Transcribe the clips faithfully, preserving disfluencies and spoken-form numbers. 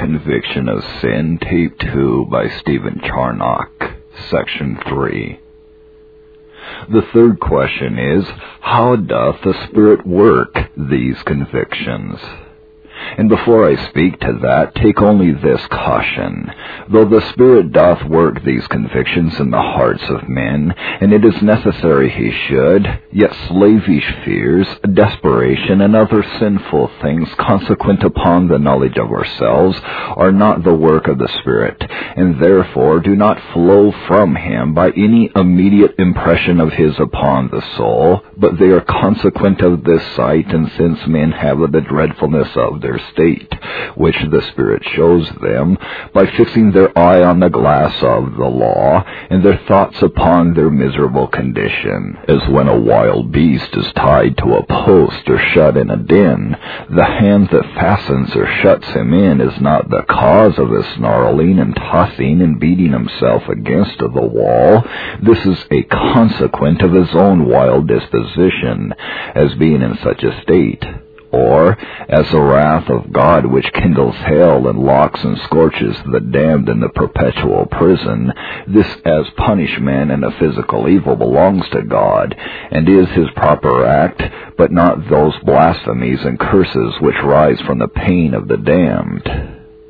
Conviction of Sin, Tape two by Stephen Charnock, Section three. The third question is, how doth the Spirit work these convictions? And before I speak to that, take only this caution. Though the Spirit doth work these convictions in the hearts of men, and it is necessary he should, yet slavish fears, desperation, and other sinful things consequent upon the knowledge of ourselves are not the work of the Spirit, and therefore do not flow from him by any immediate impression of his upon the soul, but they are consequent of this sight, and since men have the dreadfulness of their state, which the Spirit shows them, by fixing their eye on the glass of the law, and their thoughts upon their miserable condition, as when a wild beast is tied to a post or shut in a den, the hand that fastens or shuts him in is not the cause of his snarling and tossing and beating himself against the wall. This is a consequent of his own wild disposition, as being in such a state. Or, as the wrath of God which kindles hell and locks and scorches the damned in the perpetual prison, this as punishment and a physical evil belongs to God, and is his proper act, but not those blasphemies and curses which rise from the pain of the damned.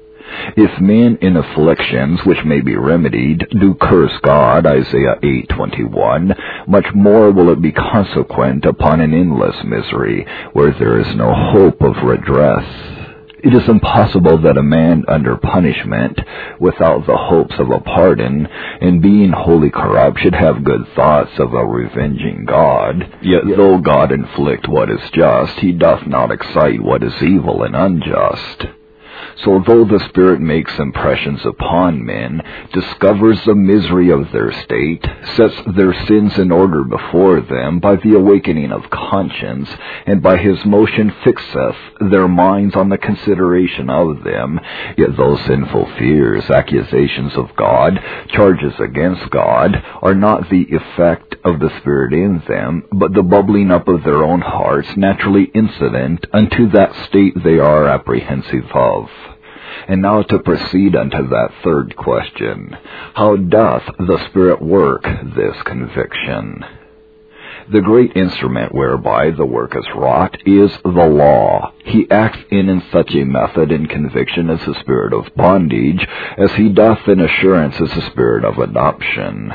If men in afflictions, which may be remedied, do curse God, Isaiah eight twenty-one, much more will it be consequent upon an endless misery, where there is no hope of redress. It is impossible that a man under punishment, without the hopes of a pardon, and being wholly corrupt, should have good thoughts of a revenging God. Yet though God inflict what is just, he doth not excite what is evil and unjust. So though the Spirit makes impressions upon men, discovers the misery of their state, sets their sins in order before them by the awakening of conscience, and by his motion fixeth their minds on the consideration of them, yet those sinful fears, accusations of God, charges against God, are not the effect of the Spirit in them, but the bubbling up of their own hearts, naturally incident unto that state they are apprehensive of. And now to proceed unto that third question, how doth the Spirit work this conviction? The great instrument whereby the work is wrought is the law. He acts in in such a method in conviction as the spirit of bondage, as he doth in assurance as the spirit of adoption.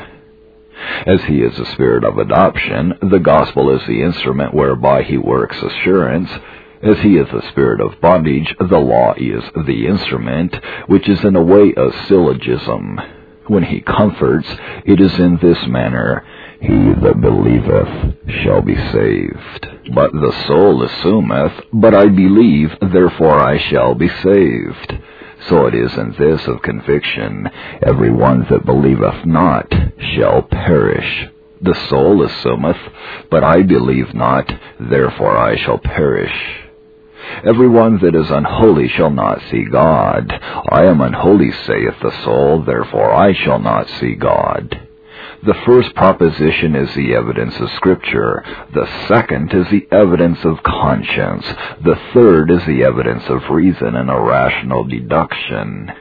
As he is the spirit of adoption, the gospel is the instrument whereby he works assurance. As he is the spirit of bondage, the law is the instrument, which is in a way a syllogism. When he comforts, it is in this manner, he that believeth shall be saved. But the soul assumeth, but I believe, therefore I shall be saved. So it is in this of conviction, every one that believeth not shall perish. The soul assumeth, but I believe not, therefore I shall perish. Every one that is unholy shall not see God. I am unholy, saith the soul, therefore I shall not see God. The first proposition is the evidence of Scripture. The second is the evidence of conscience. The third is the evidence of reason and a rational deduction.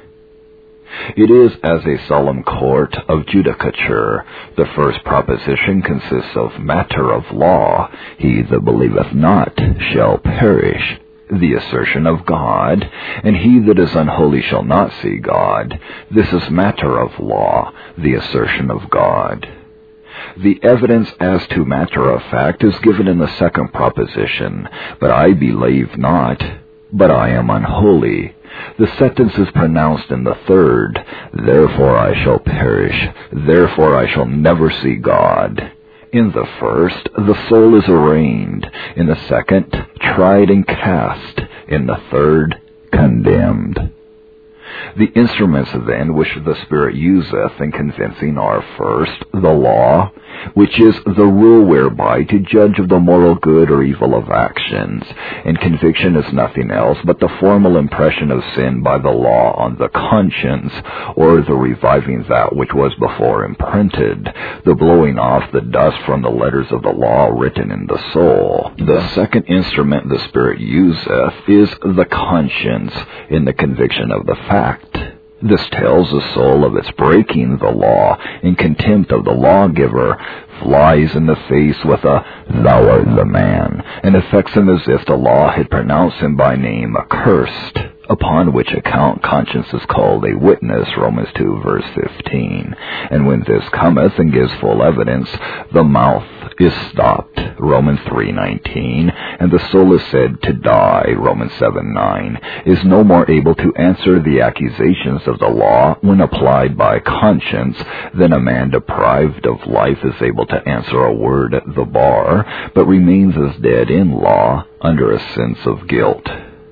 It is as a solemn court of judicature. The first proposition consists of matter of law. He that believeth not shall perish. The assertion of God, and he that is unholy shall not see God. This is matter of law, the assertion of God. The evidence as to matter of fact is given in the second proposition, but I believe not, but I am unholy. The sentence is pronounced in the third, therefore I shall perish, therefore I shall never see God. In the first, the soul is arraigned. In the second, tried and cast. In the third, condemned. The instruments, then, which the Spirit useth in convincing are, first, the law, which is the rule whereby to judge of the moral good or evil of actions, and conviction is nothing else but the formal impression of sin by the law on the conscience, or the reviving that which was before imprinted, the blowing off the dust from the letters of the law written in the soul. The second instrument the Spirit useth is the conscience in the conviction of the fact. This tells the soul of its breaking the law in contempt of the lawgiver, flies in the face with a "thou art the man," and affects him as if the law had pronounced him by name accursed, upon which account conscience is called a witness, Romans two, verse fifteen. And when this cometh and gives full evidence, the mouth is stopped, Romans three, nineteen, and the soul is said to die, Romans seven, nine, is no more able to answer the accusations of the law when applied by conscience than a man deprived of life is able to answer a word at the bar, but remains as dead in law under a sense of guilt.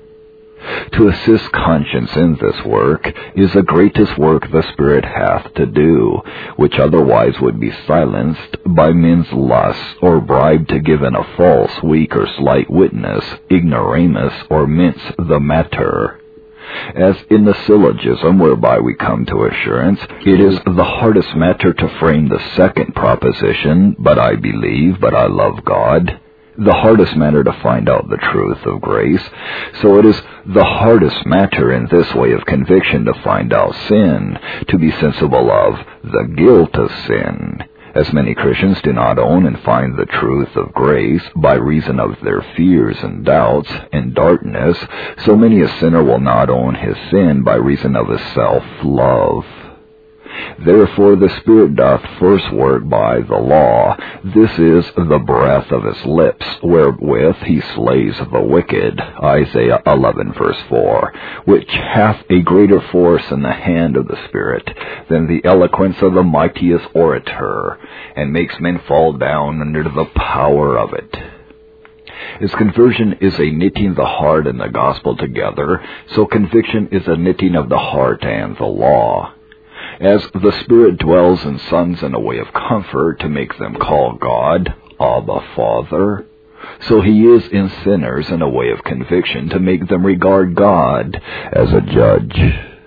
To assist conscience in this work is the greatest work the Spirit hath to do, which otherwise would be silenced by men's lusts, or bribed to give in a false, weak, or slight witness, ignoramus, or mince the matter. As in the syllogism whereby we come to assurance, it is the hardest matter to frame the second proposition, but I believe, but I love God, the hardest matter to find out the truth of grace. So it is the hardest matter in this way of conviction to find out sin, to be sensible of the guilt of sin. As many Christians do not own and find the truth of grace by reason of their fears and doubts and darkness, so many a sinner will not own his sin by reason of his self-love. Therefore the Spirit doth first work by the law. This is the breath of his lips, wherewith he slays the wicked, Isaiah eleven, verse four, which hath a greater force in the hand of the Spirit than the eloquence of the mightiest orator, and makes men fall down under the power of it. As conversion is a knitting the heart and the gospel together, so conviction is a knitting of the heart and the law. As the Spirit dwells in sons in a way of comfort to make them call God, Abba, Father, so he is in sinners in a way of conviction to make them regard God as a judge.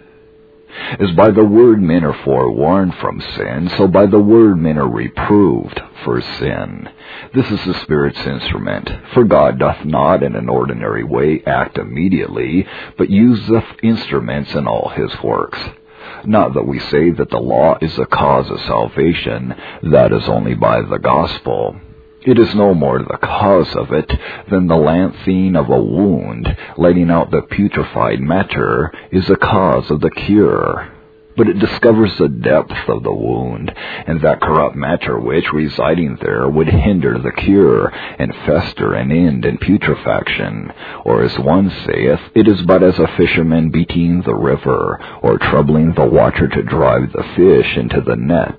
As by the word men are forewarned from sin, so by the word men are reproved for sin. This is the Spirit's instrument, for God doth not in an ordinary way act immediately, but useth instruments in all his works. Not that we say that the law is the cause of salvation, that is only by the gospel. It is no more the cause of it than the lancing of a wound, letting out the putrefied matter, is the cause of the cure. But it discovers the depth of the wound, and that corrupt matter which, residing there, would hinder the cure, and fester and end in putrefaction. Or as one saith, it is but as a fisherman beating the river, or troubling the water to drive the fish into the net.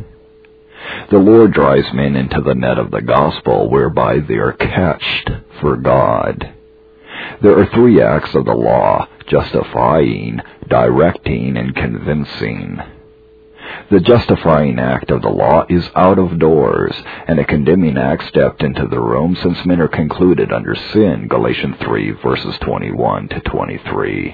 The Lord drives men into the net of the gospel, whereby they are catched for God. There are three acts of the law: justifying, directing, and convincing. The justifying act of the law is out of doors, and a condemning act stepped into the room, since men are concluded under sin, Galatians three, verses twenty-one to twenty-three.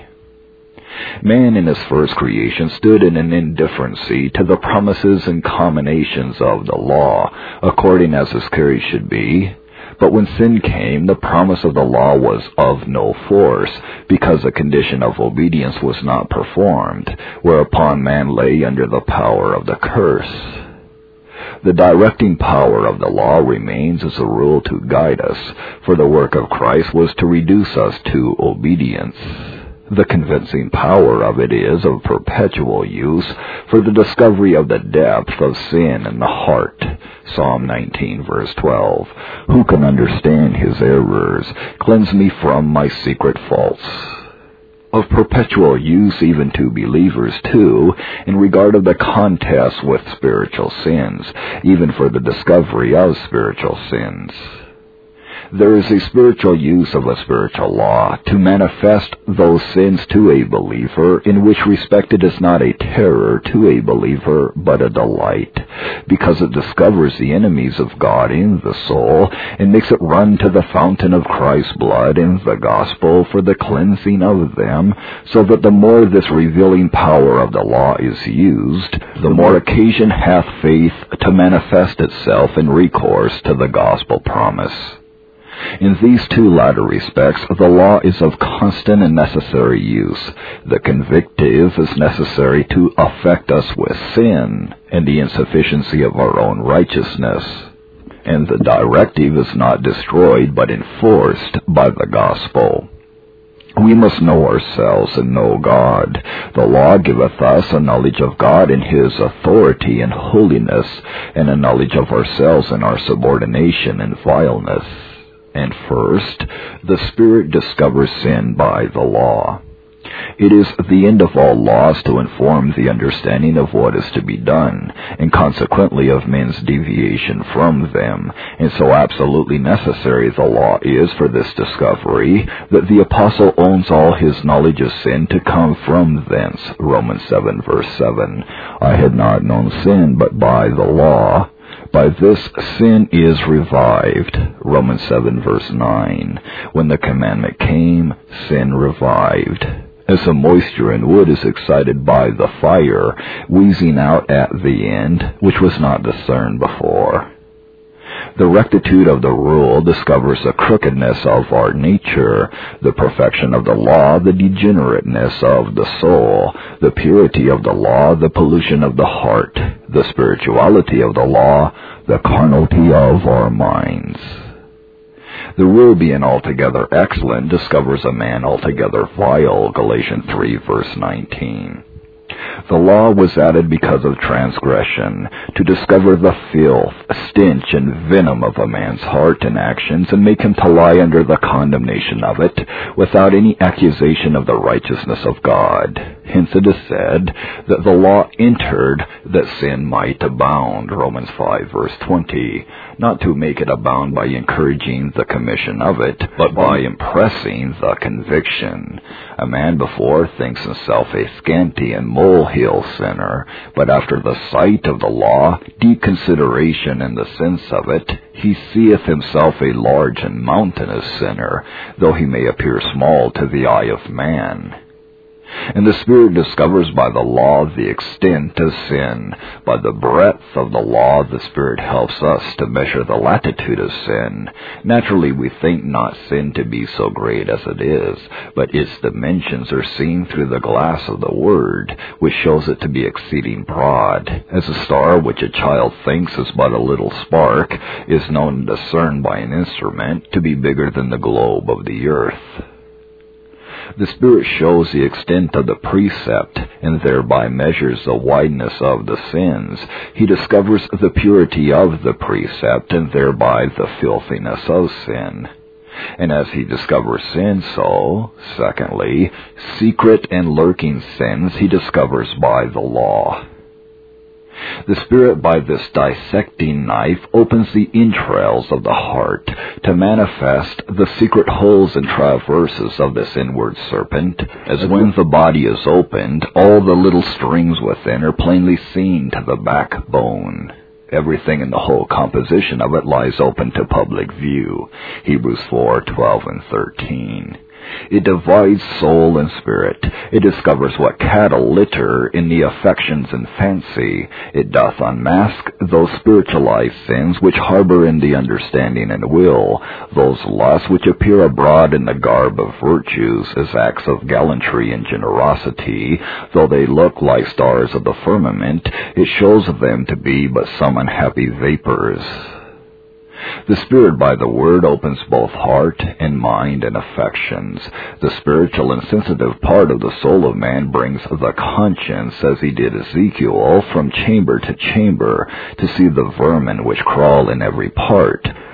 Man in his first creation stood in an indifferency to the promises and combinations of the law, according as his carriage should be. But when sin came, the promise of the law was of no force, because the condition of obedience was not performed, whereupon man lay under the power of the curse. The directing power of the law remains as a rule to guide us, for the work of Christ was to reduce us to obedience. The convincing power of it is of perpetual use for the discovery of the depth of sin in the heart. Psalm nineteen, verse twelve. Who can understand his errors? Cleanse me from my secret faults. Of perpetual use even to believers, too, in regard of the contest with spiritual sins, even for the discovery of spiritual sins. There is a spiritual use of a spiritual law to manifest those sins to a believer, in which respect it is not a terror to a believer, but a delight, because it discovers the enemies of God in the soul, and makes it run to the fountain of Christ's blood in the gospel for the cleansing of them, so that the more this revealing power of the law is used, the more occasion hath faith to manifest itself in recourse to the gospel promise. In these two latter respects, the law is of constant and necessary use. The convictive is necessary to affect us with sin and the insufficiency of our own righteousness, and the directive is not destroyed but enforced by the gospel. We must know ourselves and know God. The law giveth us a knowledge of God in His authority and holiness, and a knowledge of ourselves in our subordination and vileness. And first, the Spirit discovers sin by the law. It is the end of all laws to inform the understanding of what is to be done, and consequently of men's deviation from them, and so absolutely necessary the law is for this discovery, that the Apostle owns all his knowledge of sin to come from thence. Romans seven, verse seven. I had not known sin but by the law. By this sin is revived. Romans seven, verse nine. When the commandment came, sin revived. As the moisture in wood is excited by the fire, wheezing out at the end, which was not discerned before. The rectitude of the rule discovers the crookedness of our nature, the perfection of the law, the degenerateness of the soul, the purity of the law, the pollution of the heart, the spirituality of the law, the carnality of our minds. The rule being altogether excellent discovers a man altogether vile, Galatians three, verse nineteen. The law was added because of transgression, to discover the filth, stench, and venom of a man's heart and actions, and make him to lie under the condemnation of it, without any accusation of the righteousness of God. Hence it is said that the law entered that sin might abound, Romans five, verse twenty, not to make it abound by encouraging the commission of it, but by impressing the conviction. A man before thinks himself a scanty and molehill sinner, but after the sight of the law, deep consideration and the sense of it, he seeth himself a large and mountainous sinner, though he may appear small to the eye of man. And the Spirit discovers by the law the extent of sin. By the breadth of the law, the Spirit helps us to measure the latitude of sin. Naturally, we think not sin to be so great as it is, but its dimensions are seen through the glass of the Word, which shows it to be exceeding broad, as a star which a child thinks is but a little spark is known and discerned by an instrument to be bigger than the globe of the earth. The Spirit shows the extent of the precept, and thereby measures the wideness of the sins. He discovers the purity of the precept, and thereby the filthiness of sin. And as he discovers sin, so, secondly, secret and lurking sins he discovers by the law. The Spirit, by this dissecting knife, opens the entrails of the heart to manifest the secret holes and traverses of this inward serpent, as when the body is opened, all the little strings within are plainly seen to the backbone. Everything in the whole composition of it lies open to public view. Hebrews four, twelve and thirteen. It divides soul and spirit. It discovers what cattle litter in the affections and fancy. It doth unmask those spiritualized sins which harbor in the understanding and will, those lusts which appear abroad in the garb of virtues as acts of gallantry and generosity. Though they look like stars of the firmament, it shows them to be but some unhappy vapors. The Spirit by the Word opens both heart and mind and affections. The spiritual and sensitive part of the soul of man brings the conscience, as he did Ezekiel, from chamber to chamber, to see the vermin which crawl in every part.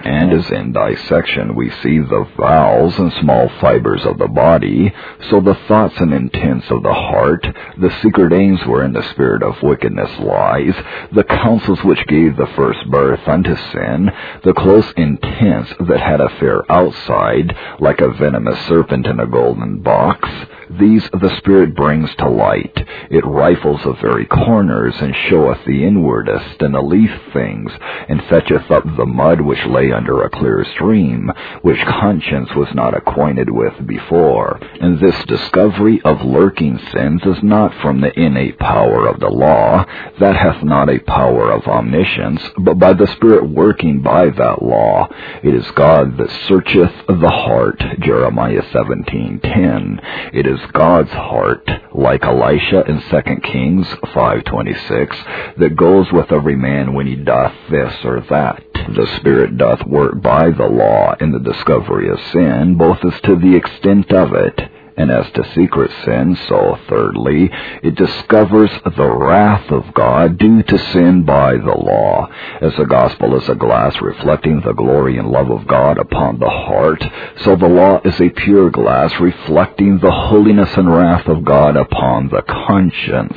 And as in dissection we see the bowels and small fibers of the body, so the thoughts and intents of the heart, the secret aims wherein the spirit of wickedness lies, the counsels which gave the first birth unto sin, the close intents that had a fair outside, like a venomous serpent in a golden box, these the Spirit brings to light. It rifles the very corners, and showeth the inwardest and the least things, and fetcheth up the mud which lay under a clear stream, which conscience was not acquainted with before. And this discovery of lurking sins is not from the innate power of the law, that hath not a power of omniscience, but by the Spirit working by that law. It is God that searcheth the heart, Jeremiah seventeen ten. It is God's heart, like Elisha in Second Kings five twenty-six, that goes with every man when he doth this or that. The Spirit doth work by the law in the discovery of sin, both as to the extent of it, and as to secret sin, so thirdly, it discovers the wrath of God due to sin by the law. As the gospel is a glass reflecting the glory and love of God upon the heart, so the law is a pure glass reflecting the holiness and wrath of God upon the conscience.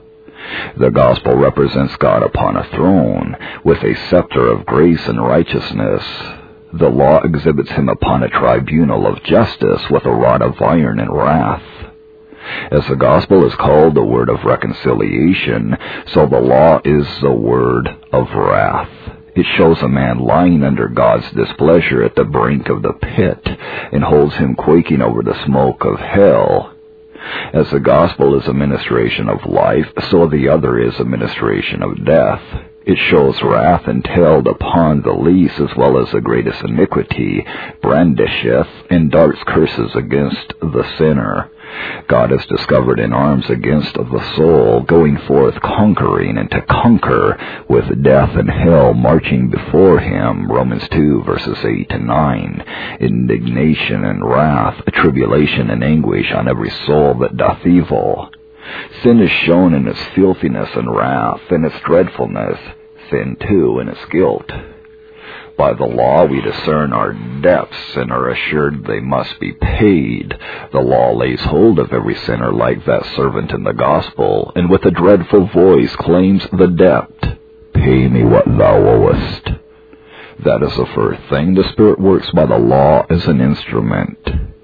The gospel represents God upon a throne, with a scepter of grace and righteousness. The law exhibits him upon a tribunal of justice with a rod of iron and wrath. As the gospel is called the word of reconciliation, so the law is the word of wrath. It shows a man lying under God's displeasure at the brink of the pit, and holds him quaking over the smoke of hell. As the gospel is a ministration of life, so the other is a ministration of death. It shows wrath entailed upon the least as well as the greatest iniquity, brandisheth and darts curses against the sinner. God is discovered in arms against the soul, going forth conquering and to conquer, with death and hell marching before him, Romans two verses eight to nine. Indignation and wrath, tribulation and anguish on every soul that doth evil. Sin is shown in its filthiness and wrath, and its dreadfulness, sin too in its guilt. By the law we discern our debts, and are assured they must be paid. The law lays hold of every sinner like that servant in the gospel, and with a dreadful voice claims the debt. Pay me what thou owest. That is the first thing. The Spirit works by the law as an instrument.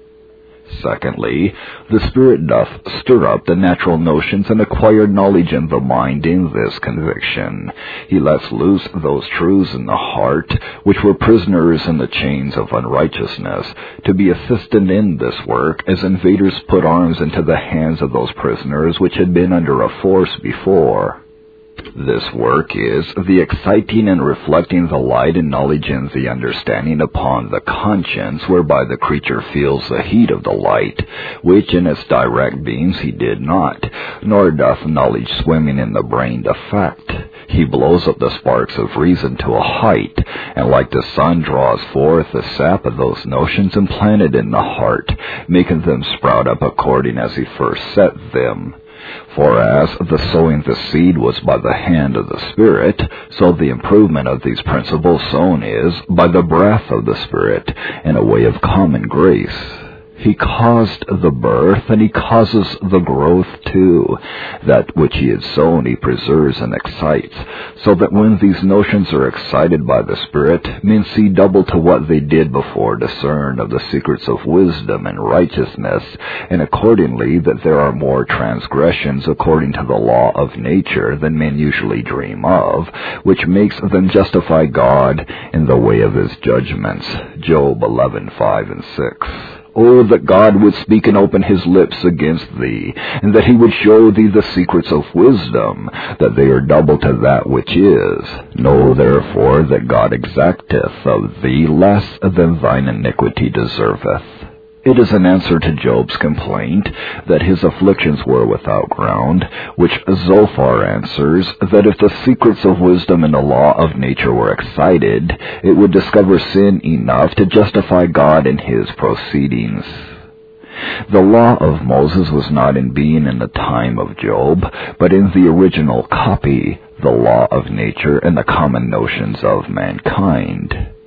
Secondly, the Spirit doth stir up the natural notions and acquired knowledge in the mind in this conviction. He lets loose those truths in the heart, which were prisoners in the chains of unrighteousness, to be assisted in this work, as invaders put arms into the hands of those prisoners which had been under a force before. This work is the exciting and reflecting the light and knowledge and the understanding upon the conscience, whereby the creature feels the heat of the light, which in its direct beams he did not, nor doth knowledge swimming in the brain affect. He blows up the sparks of reason to a height, and like the sun draws forth the sap of those notions implanted in the heart, making them sprout up according as he first set them. For as the sowing the seed was by the hand of the Spirit, so the improvement of these principles sown is by the breath of the Spirit, in a way of common grace. He caused the birth, and he causes the growth too. That which he had sown he preserves and excites, so that when these notions are excited by the Spirit, men see double to what they did before discern of the secrets of wisdom and righteousness, and accordingly that there are more transgressions according to the law of nature than men usually dream of, which makes them justify God in the way of his judgments. Job eleven five and six. Oh, that God would speak and open his lips against thee, and that he would show thee the secrets of wisdom, that they are double to that which is. Know therefore that God exacteth of thee less than thine iniquity deserveth. It is an answer to Job's complaint that his afflictions were without ground, which Zophar answers that if the secrets of wisdom and the law of nature were excited, it would discover sin enough to justify God in his proceedings. The law of Moses was not in being in the time of Job, but in the original copy, the law of nature and the common notions of mankind.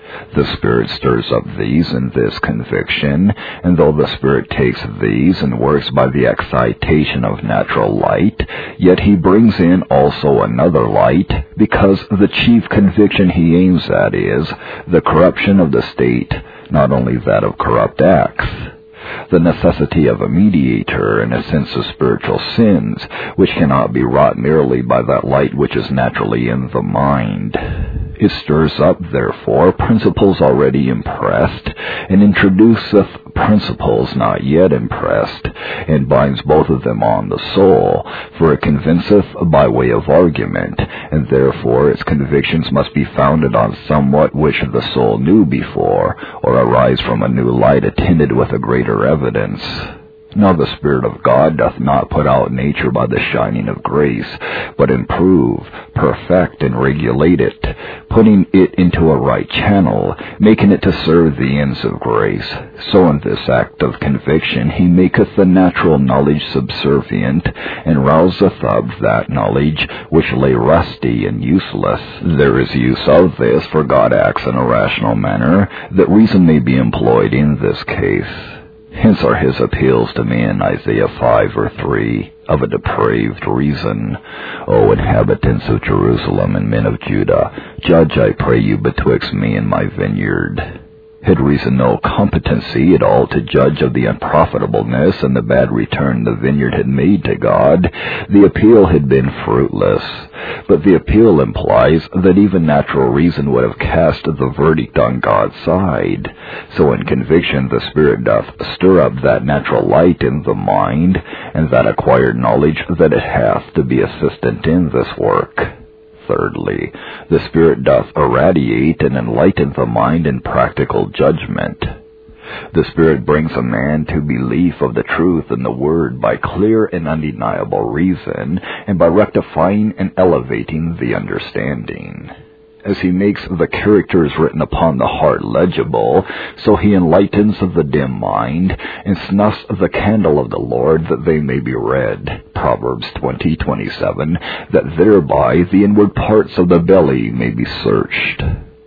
The Spirit stirs up these in this conviction, and though the Spirit takes these and works by the excitation of natural light, yet he brings in also another light, because the chief conviction he aims at is the corruption of the state, not only that of corrupt acts. The necessity of a mediator and a sense of spiritual sins, which cannot be wrought merely by that light which is naturally in the mind. It stirs up, therefore, principles already impressed, and introduceth principles not yet impressed, and binds both of them on the soul, for it convinceth by way of argument, and therefore its convictions must be founded on somewhat which the soul knew before, or arise from a new light attended with a greater evidence. Now the Spirit of God doth not put out nature by the shining of grace, but improve, perfect, and regulate it, putting it into a right channel, making it to serve the ends of grace. So in this act of conviction he maketh the natural knowledge subservient, and rouseth up that knowledge which lay rusty and useless. There is use of this, for God acts in a rational manner, that reason may be employed in this case. Hence are his appeals to me in Isaiah five or three, of a depraved reason. O inhabitants of Jerusalem and men of Judah, judge, I pray you, betwixt me and my vineyard. Had reason no competency at all to judge of the unprofitableness and the bad return the vineyard had made to God, the appeal had been fruitless. But the appeal implies that even natural reason would have cast the verdict on God's side. So in conviction the Spirit doth stir up that natural light in the mind, and that acquired knowledge that it hath to be assistant in this work. Thirdly, the Spirit doth irradiate and enlighten the mind in practical judgment. The Spirit brings a man to belief of the truth in the Word by clear and undeniable reason, and by rectifying and elevating the understanding. As he makes the characters written upon the heart legible, so he enlightens the dim mind, and snuffs the candle of the Lord that they may be read. Proverbs twenty twenty-seven, that thereby the inward parts of the belly may be searched.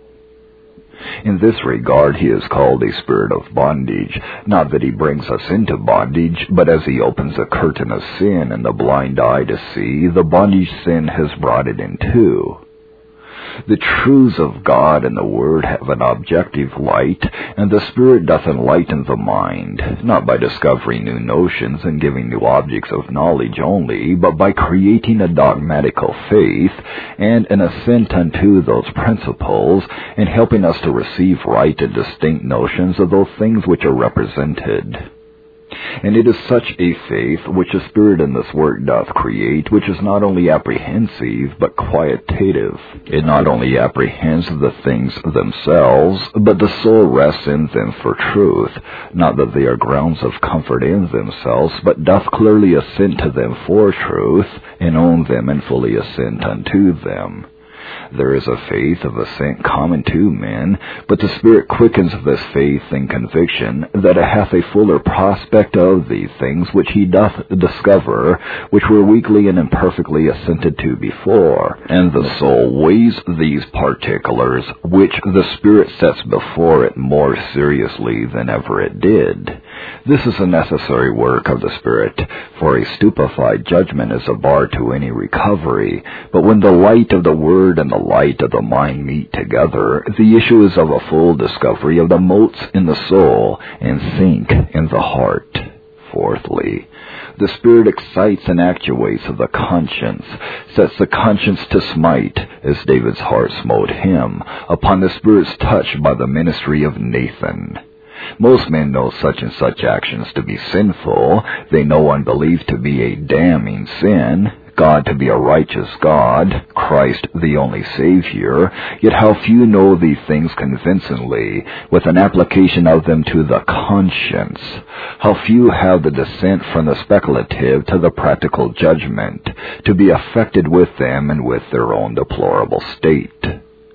In this regard he is called a spirit of bondage, not that he brings us into bondage, but as he opens a curtain of sin and the blind eye to see, the bondage sin has brought it into. The truths of God and the Word have an objective light, and the Spirit doth enlighten the mind, not by discovering new notions and giving new objects of knowledge only, but by creating a dogmatical faith and an assent unto those principles, and helping us to receive right and distinct notions of those things which are represented. And it is such a faith which the Spirit in this work doth create, which is not only apprehensive, but quietative. It not only apprehends the things themselves, but the soul rests in them for truth, not that they are grounds of comfort in themselves, but doth clearly assent to them for truth, and own them and fully assent unto them. There is a faith of assent common to men, but the Spirit quickens this faith and conviction, that it hath a fuller prospect of these things which he doth discover, which were weakly and imperfectly assented to before. And the soul weighs these particulars, which the Spirit sets before it more seriously than ever it did. This is a necessary work of the Spirit, for a stupefied judgment is a bar to any recovery. But when the light of the Word and the light of the mind meet together, the issue is of a full discovery of the motes in the soul and sink in the heart. Fourthly, the Spirit excites and actuates the conscience, sets the conscience to smite, as David's heart smote him, upon the Spirit's touch by the ministry of Nathan. Most men know such and such actions to be sinful. They know unbelief to be a damning sin, God to be a righteous God, Christ the only Savior, yet how few know these things convincingly, with an application of them to the conscience. How few have the descent from the speculative to the practical judgment, to be affected with them and with their own deplorable state.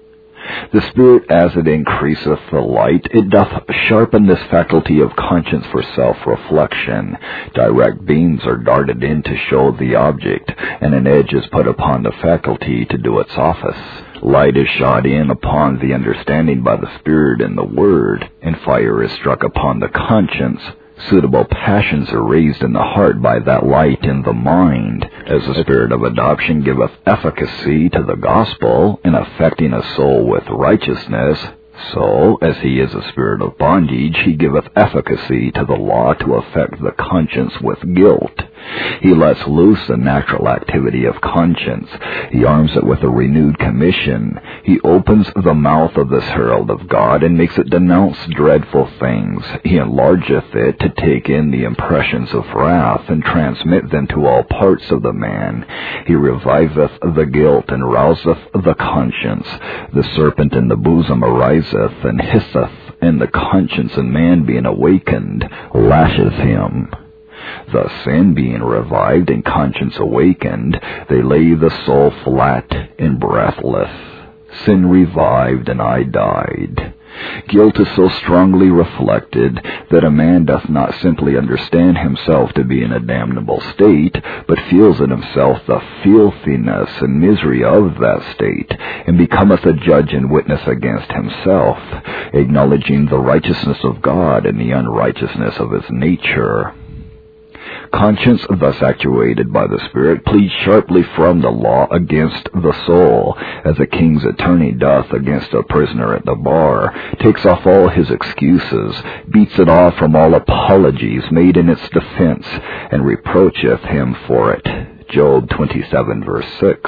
The Spirit, as it increaseth the light, it doth sharpen this faculty of conscience for self-reflection. Direct beams are darted in to show the object, and an edge is put upon the faculty to do its office. Light is shot in upon the understanding by the Spirit and the Word, and fire is struck upon the conscience. Suitable passions are raised in the heart by that light in the mind, as the Spirit of adoption giveth efficacy to the gospel in affecting a soul with righteousness. So, as he is a spirit of bondage, he giveth efficacy to the law to affect the conscience with guilt. He lets loose the natural activity of conscience. He arms it with a renewed commission. He opens the mouth of this herald of God and makes it denounce dreadful things. He enlargeth it to take in the impressions of wrath and transmit them to all parts of the man. He reviveth the guilt and rouseth the conscience. The serpent in the bosom ariseth and hisseth, and the conscience in man being awakened lashes him. Thus, sin being revived and conscience awakened, they lay the soul flat and breathless. Sin revived, and I died. Guilt is so strongly reflected that a man doth not simply understand himself to be in a damnable state, but feels in himself the filthiness and misery of that state, and becometh a judge and witness against himself, acknowledging the righteousness of God and the unrighteousness of his nature. Conscience, thus actuated by the Spirit, pleads sharply from the law against the soul, as a king's attorney doth against a prisoner at the bar, takes off all his excuses, beats it off from all apologies made in its defense, and reproacheth him for it. Job twenty-seven, verse six.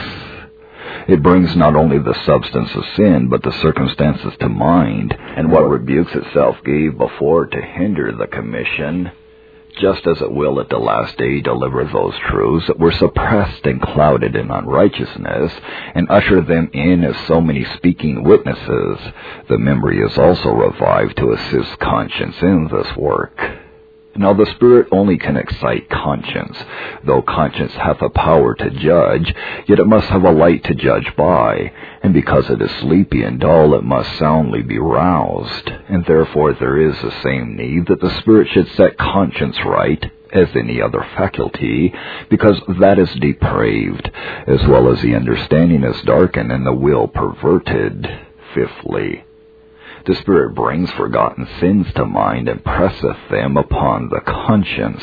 It brings not only the substance of sin, but the circumstances to mind, and what rebukes itself gave before to hinder the commission, just as it will at the last day deliver those truths that were suppressed and clouded in unrighteousness, and usher them in as so many speaking witnesses. The memory is also revived to assist conscience in this work. Now the Spirit only can excite conscience. Though conscience hath a power to judge, yet it must have a light to judge by, and because it is sleepy and dull, it must soundly be roused, and therefore there is the same need that the Spirit should set conscience right as any other faculty, because that is depraved, as well as the understanding is darkened and the will perverted. Fifthly, the Spirit brings forgotten sins to mind and presseth them upon the conscience.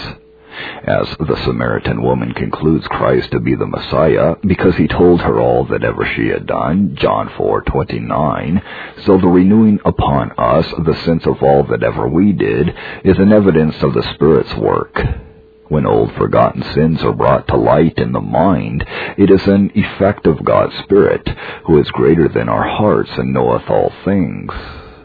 As the Samaritan woman concludes Christ to be the Messiah, because he told her all that ever she had done, John four twenty-nine, so the renewing upon us the sense of all that ever we did is an evidence of the Spirit's work. When old forgotten sins are brought to light in the mind, it is an effect of God's Spirit, who is greater than our hearts and knoweth all things.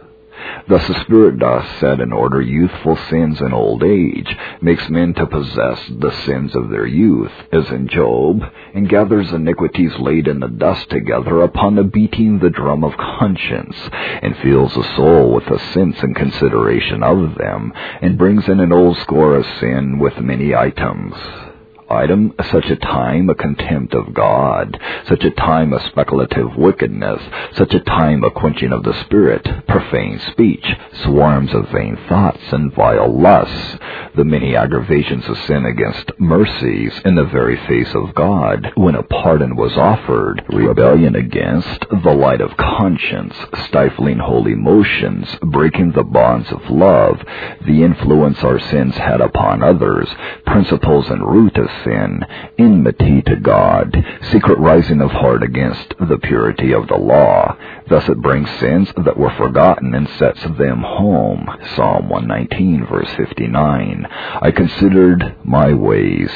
Thus the Spirit doth set in order youthful sins in old age, makes men to possess the sins of their youth, as in Job, and gathers iniquities laid in the dust together upon the beating the drum of conscience, and fills the soul with a sense and consideration of them, and brings in an old score of sin with many items. Item, such a time a contempt of God, such a time a speculative wickedness, such a time a quenching of the Spirit, profane speech, swarms of vain thoughts, and vile lusts, the many aggravations of sin against mercies in the very face of God, when a pardon was offered, rebellion against the light of conscience, stifling holy motions, breaking the bonds of love, the influence our sins had upon others, principles and root of sin, enmity to God, secret rising of heart against the purity of the law. Thus it brings sins that were forgotten and sets them home. Psalm one nineteen, verse fifty-nine. I considered my ways.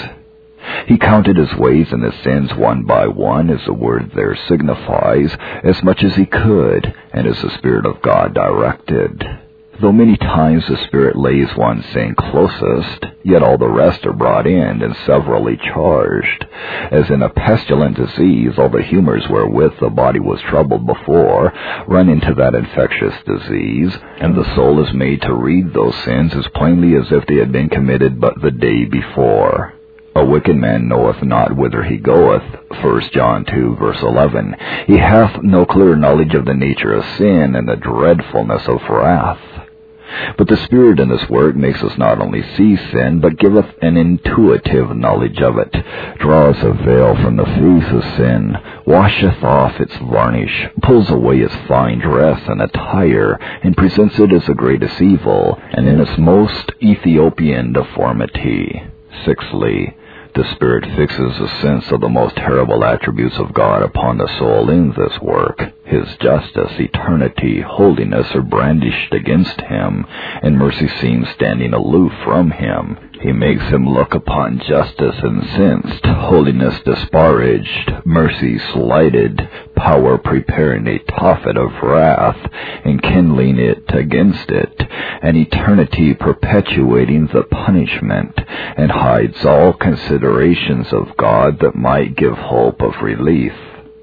He counted his ways and his sins one by one, as the word there signifies, as much as he could, and as the Spirit of God directed. Though many times the Spirit lays one sin closest, yet all the rest are brought in and severally charged. As in a pestilent disease, all the humors wherewith the body was troubled before run into that infectious disease, and the soul is made to read those sins as plainly as if they had been committed but the day before. A wicked man knoweth not whither he goeth, First John two, verse eleven. He hath no clear knowledge of the nature of sin and the dreadfulness of wrath. But the Spirit in this work makes us not only see sin, but giveth an intuitive knowledge of it, draws a veil from the face of sin, washeth off its varnish, pulls away its fine dress and attire, and presents it as the greatest evil, and in its most Ethiopian deformity. Sixthly, the Spirit fixes a sense of the most terrible attributes of God upon the soul in this work. His justice, eternity, holiness are brandished against him, and mercy seems standing aloof from him. He makes him look upon justice incensed, holiness disparaged, mercy slighted, power preparing a tophet of wrath, and kindling it against it, and eternity perpetuating the punishment, and hides all considerations of God that might give hope of relief.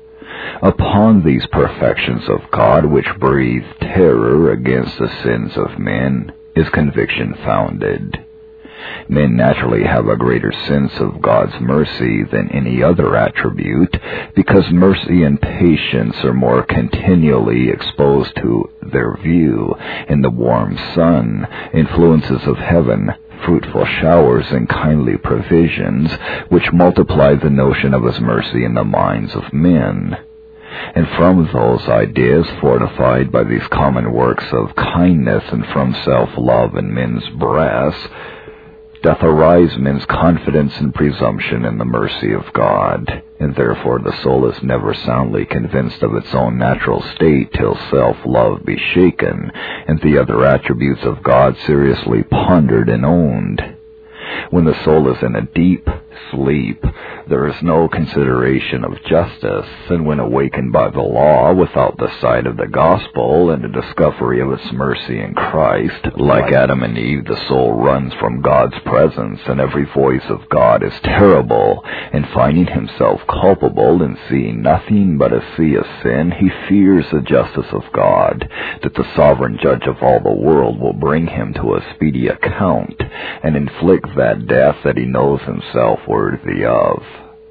Upon these perfections of God, which breathe terror against the sins of men, is conviction founded. Men naturally have a greater sense of God's mercy than any other attribute, because mercy and patience are more continually exposed to their view in the warm sun, influences of heaven, fruitful showers, and kindly provisions, which multiply the notion of His mercy in the minds of men. And from those ideas, fortified by these common works of kindness and from self-love in men's breasts, doth arise men's confidence and presumption in the mercy of God, and therefore the soul is never soundly convinced of its own natural state till self-love be shaken, and the other attributes of God seriously pondered and owned. When the soul is in a deep sleep, there is no consideration of justice, and when awakened by the law without the sight of the gospel and the discovery of its mercy in Christ, like Adam and Eve, the soul runs from God's presence, and every voice of God is terrible, and finding himself culpable and seeing nothing but a sea of sin, he fears the justice of God, that the sovereign judge of all the world will bring him to a speedy account, and inflict that death that he knows himself worthy of.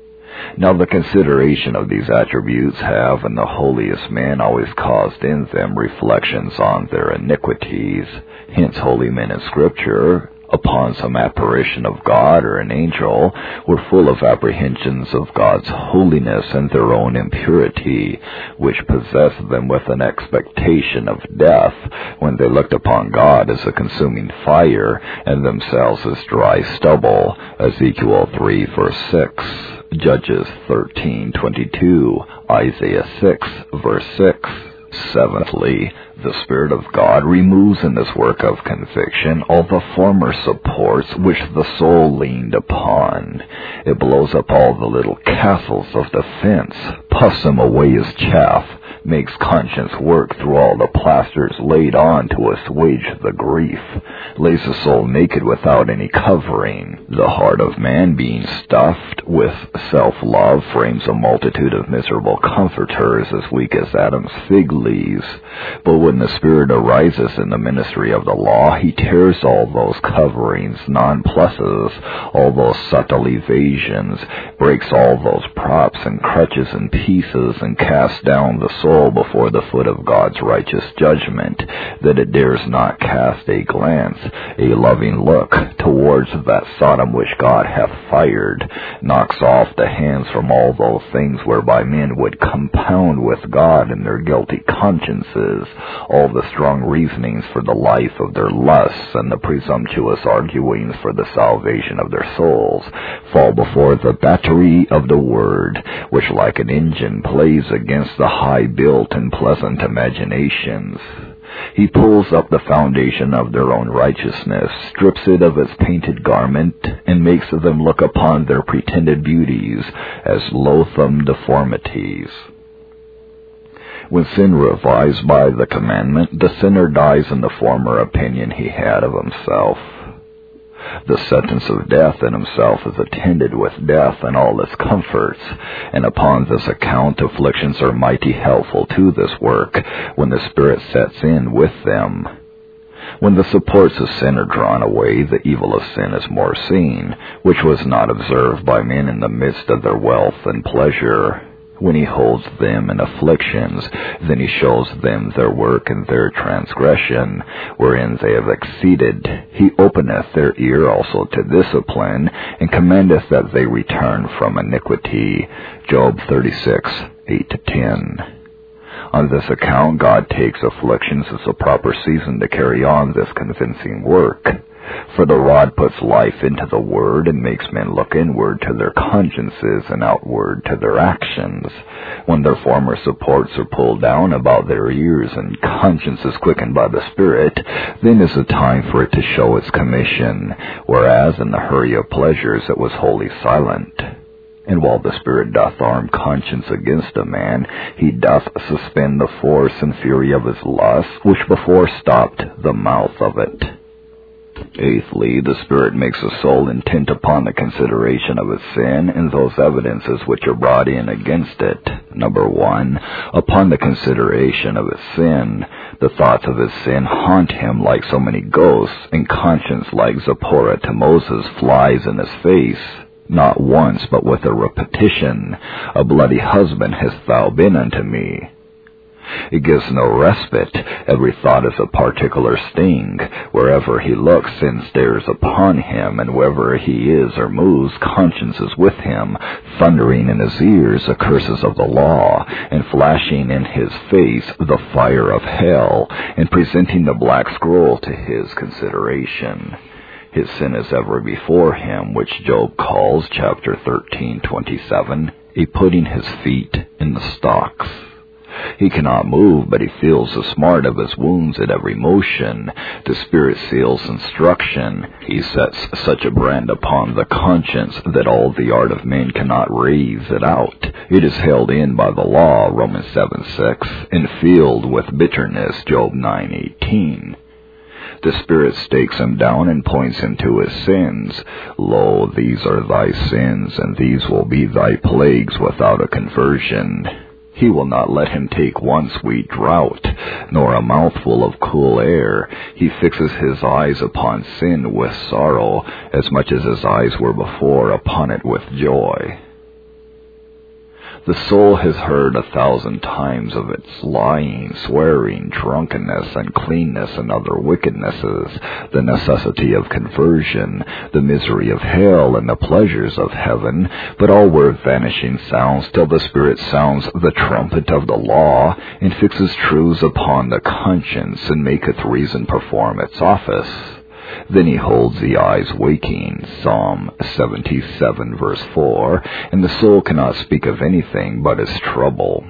Now the consideration of these attributes have in the holiest men always caused in them reflections on their iniquities. Hence holy men in Scripture, upon some apparition of God or an angel, were full of apprehensions of God's holiness and their own impurity, which possessed them with an expectation of death, when they looked upon God as a consuming fire, and themselves as dry stubble. Ezekiel three, verse six, Judges thirteen, twenty-two, Isaiah six, verse six. Seventhly, the Spirit of God removes in this work of conviction all the former supports which the soul leaned upon. It blows up all the little castles of defense, puffs them away as chaff, makes conscience work through all the plasters laid on to assuage the grief, lays the soul naked without any covering. The heart of man, being stuffed with self-love, frames a multitude of miserable comforters as weak as Adam's fig leaves. But when the Spirit arises in the ministry of the law, he tears all those coverings, non-pluses, all those subtle evasions, breaks all those props and crutches in pieces, and casts down the soul before the foot of God's righteous judgment, that it dares not cast a glance, a loving look, towards that Sodom which God hath fired, knocks off the hands from all those things whereby men would compound with God in their guilty consciences, all the strong reasonings for the life of their lusts, and the presumptuous arguings for the salvation of their souls, fall before the battery of the Word, which like an engine plays against the high-built and pleasant imaginations. He pulls up the foundation of their own righteousness, strips it of its painted garment, and makes them look upon their pretended beauties as loathsome deformities. When sin revives by the commandment, the sinner dies in the former opinion he had of himself. The sentence of death in himself is attended with death and all its comforts, and upon this account afflictions are mighty helpful to this work, when the Spirit sets in with them. When the supports of sin are drawn away, the evil of sin is more seen, which was not observed by men in the midst of their wealth and pleasure. When he holds them in afflictions, then he shows them their work and their transgression, wherein they have exceeded. He openeth their ear also to discipline, and commandeth that they return from iniquity. Job thirty-six, eight to ten. On this account, God takes afflictions as a proper season to carry on this convincing work. For the rod puts life into the word and makes men look inward to their consciences and outward to their actions. When their former supports are pulled down about their ears and consciences quickened by the Spirit, then is the time for it to show its commission, whereas in the hurry of pleasures it was wholly silent. And while the Spirit doth arm conscience against a man, he doth suspend the force and fury of his lust, which before stopped the mouth of it. Eighthly, the Spirit makes the soul intent upon the consideration of its sin and those evidences which are brought in against it. Number one, upon the consideration of its sin. The thoughts of his sin haunt him like so many ghosts, and conscience like Zipporah to Moses flies in his face. Not once, but with a repetition, a bloody husband hast thou been unto me. It gives no respite. Every thought is a particular sting. Wherever he looks, sin stares upon him, and wherever he is or moves, conscience is with him, thundering in his ears the curses of the law, and flashing in his face the fire of hell, and presenting the black scroll to his consideration. His sin is ever before him, which Job calls, chapter thirteen, twenty-seven, a putting his feet in the stocks. He cannot move, but he feels the smart of his wounds at every motion. The Spirit seals instruction. He sets such a brand upon the conscience that all the art of man cannot raise it out. It is held in by the law, Romans seven, six, and filled with bitterness, Job nine, eighteen. The Spirit stakes him down and points him to his sins. Lo, these are thy sins, and these will be thy plagues without a conversion. He will not let him take one sweet draught, nor a mouthful of cool air. He fixes his eyes upon sin with sorrow, as much as his eyes were before upon it with joy. The soul has heard a thousand times of its lying, swearing, drunkenness, uncleanness, and other wickednesses, the necessity of conversion, the misery of hell, and the pleasures of heaven, but all were vanishing sounds till the Spirit sounds the trumpet of the law, and fixes truths upon the conscience, and maketh reason perform its office. Then he holds the eyes waking, Psalm seventy-seven, verse four, and the soul cannot speak of anything but its trouble.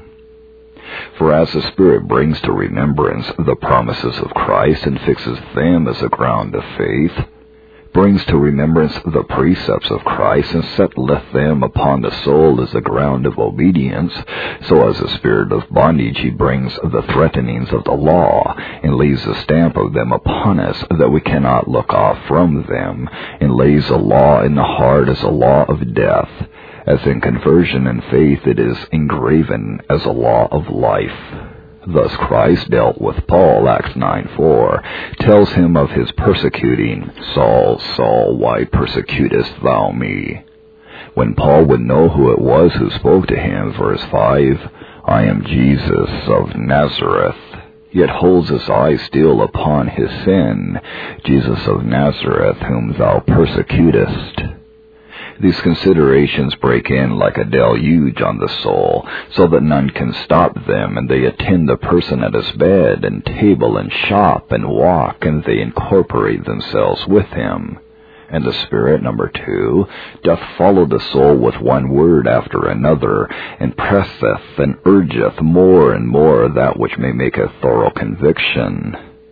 For as the Spirit brings to remembrance the promises of Christ and fixes them as a ground of faith, brings to remembrance the precepts of Christ and setteth them upon the soul as a ground of obedience, so as a spirit of bondage he brings the threatenings of the law, and lays a stamp of them upon us, that we cannot look off from them, and lays a law in the heart as a law of death, as in conversion and faith it is engraven as a law of life. Thus Christ dealt with Paul, Acts nine, four, tells him of his persecuting, Saul, Saul, why persecutest thou me? When Paul would know who it was who spoke to him, verse five, I am Jesus of Nazareth, yet holds his eyes still upon his sin, Jesus of Nazareth, whom thou persecutest. These considerations break in like a deluge on the soul, so that none can stop them, and they attend the person at his bed and table and shop and walk, and they incorporate themselves with him. And the Spirit, number two, doth follow the soul with one word after another, and presseth and urgeth more and more that which may make a thorough conviction.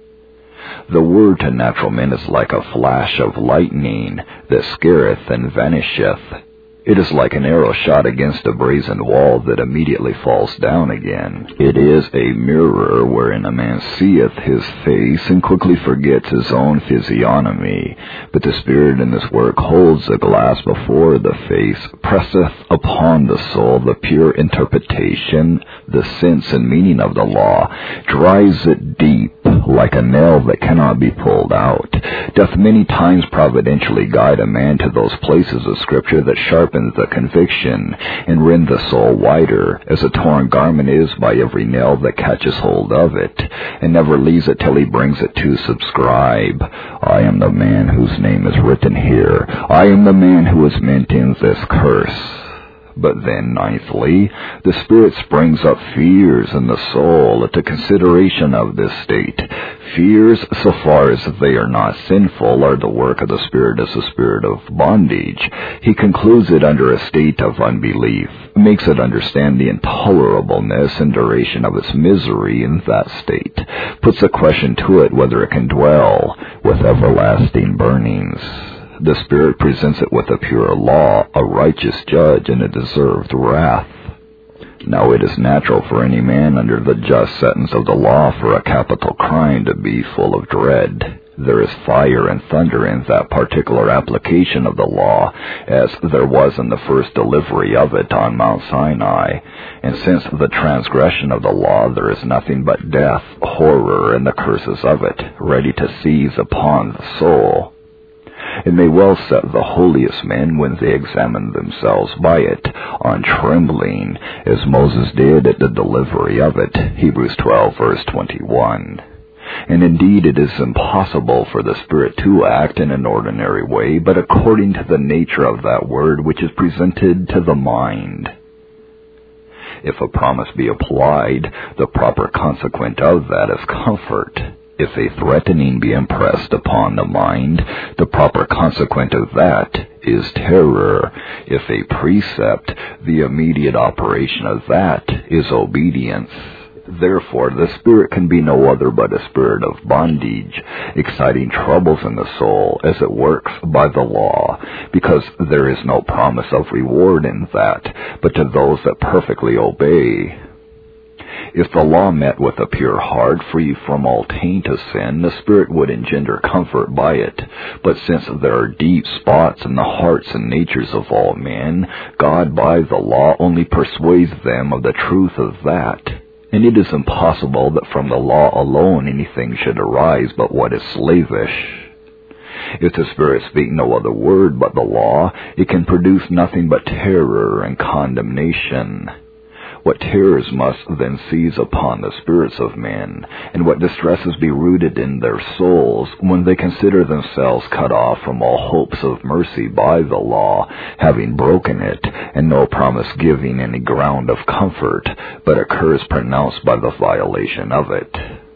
The word to natural men is like a flash of lightning that scareth and vanisheth. It is like an arrow shot against a brazen wall that immediately falls down again. It is a mirror wherein a man seeth his face and quickly forgets his own physiognomy. But the Spirit in this work holds the glass before the face, presseth upon the soul the pure interpretation, the sense and meaning of the law, drives it deep, like a nail that cannot be pulled out, doth many times providentially guide a man to those places of Scripture that sharpens the conviction, and rend the soul whiter, as a torn garment is by every nail that catches hold of it, and never leaves it till he brings it to subscribe. I am the man whose name is written here. I am the man who is meant in this curse. But then, ninthly, the Spirit springs up fears in the soul at the consideration of this state. Fears, so far as they are not sinful, are the work of the Spirit as a spirit of bondage. He concludes it under a state of unbelief, makes it understand the intolerableness and duration of its misery in that state, puts a question to it whether it can dwell with everlasting burnings. The Spirit presents it with a pure law, a righteous judge, and a deserved wrath. Now it is natural for any man under the just sentence of the law for a capital crime to be full of dread. There is fire and thunder in that particular application of the law, as there was in the first delivery of it on Mount Sinai. And since the transgression of the law, there is nothing but death, horror, and the curses of it, ready to seize upon the soul. It may well set the holiest men, when they examine themselves by it, on trembling, as Moses did at the delivery of it, Hebrews twelve, verse twenty-one. And indeed it is impossible for the Spirit to act in an ordinary way, but according to the nature of that word which is presented to the mind. If a promise be applied, the proper consequent of that is comfort. If a threatening be impressed upon the mind, the proper consequent of that is terror. If a precept, the immediate operation of that is obedience. Therefore, the Spirit can be no other but a spirit of bondage, exciting troubles in the soul as it works by the law, because there is no promise of reward in that, but to those that perfectly obey. If the law met with a pure heart, free from all taint of sin, the Spirit would engender comfort by it. But since there are deep spots in the hearts and natures of all men, God by the law only persuades them of the truth of that. And it is impossible that from the law alone anything should arise but what is slavish. If the Spirit speak no other word but the law, it can produce nothing but terror and condemnation. What terrors must then seize upon the spirits of men, and what distresses be rooted in their souls, when they consider themselves cut off from all hopes of mercy by the law, having broken it, and no promise giving any ground of comfort, but a curse pronounced by the violation of it.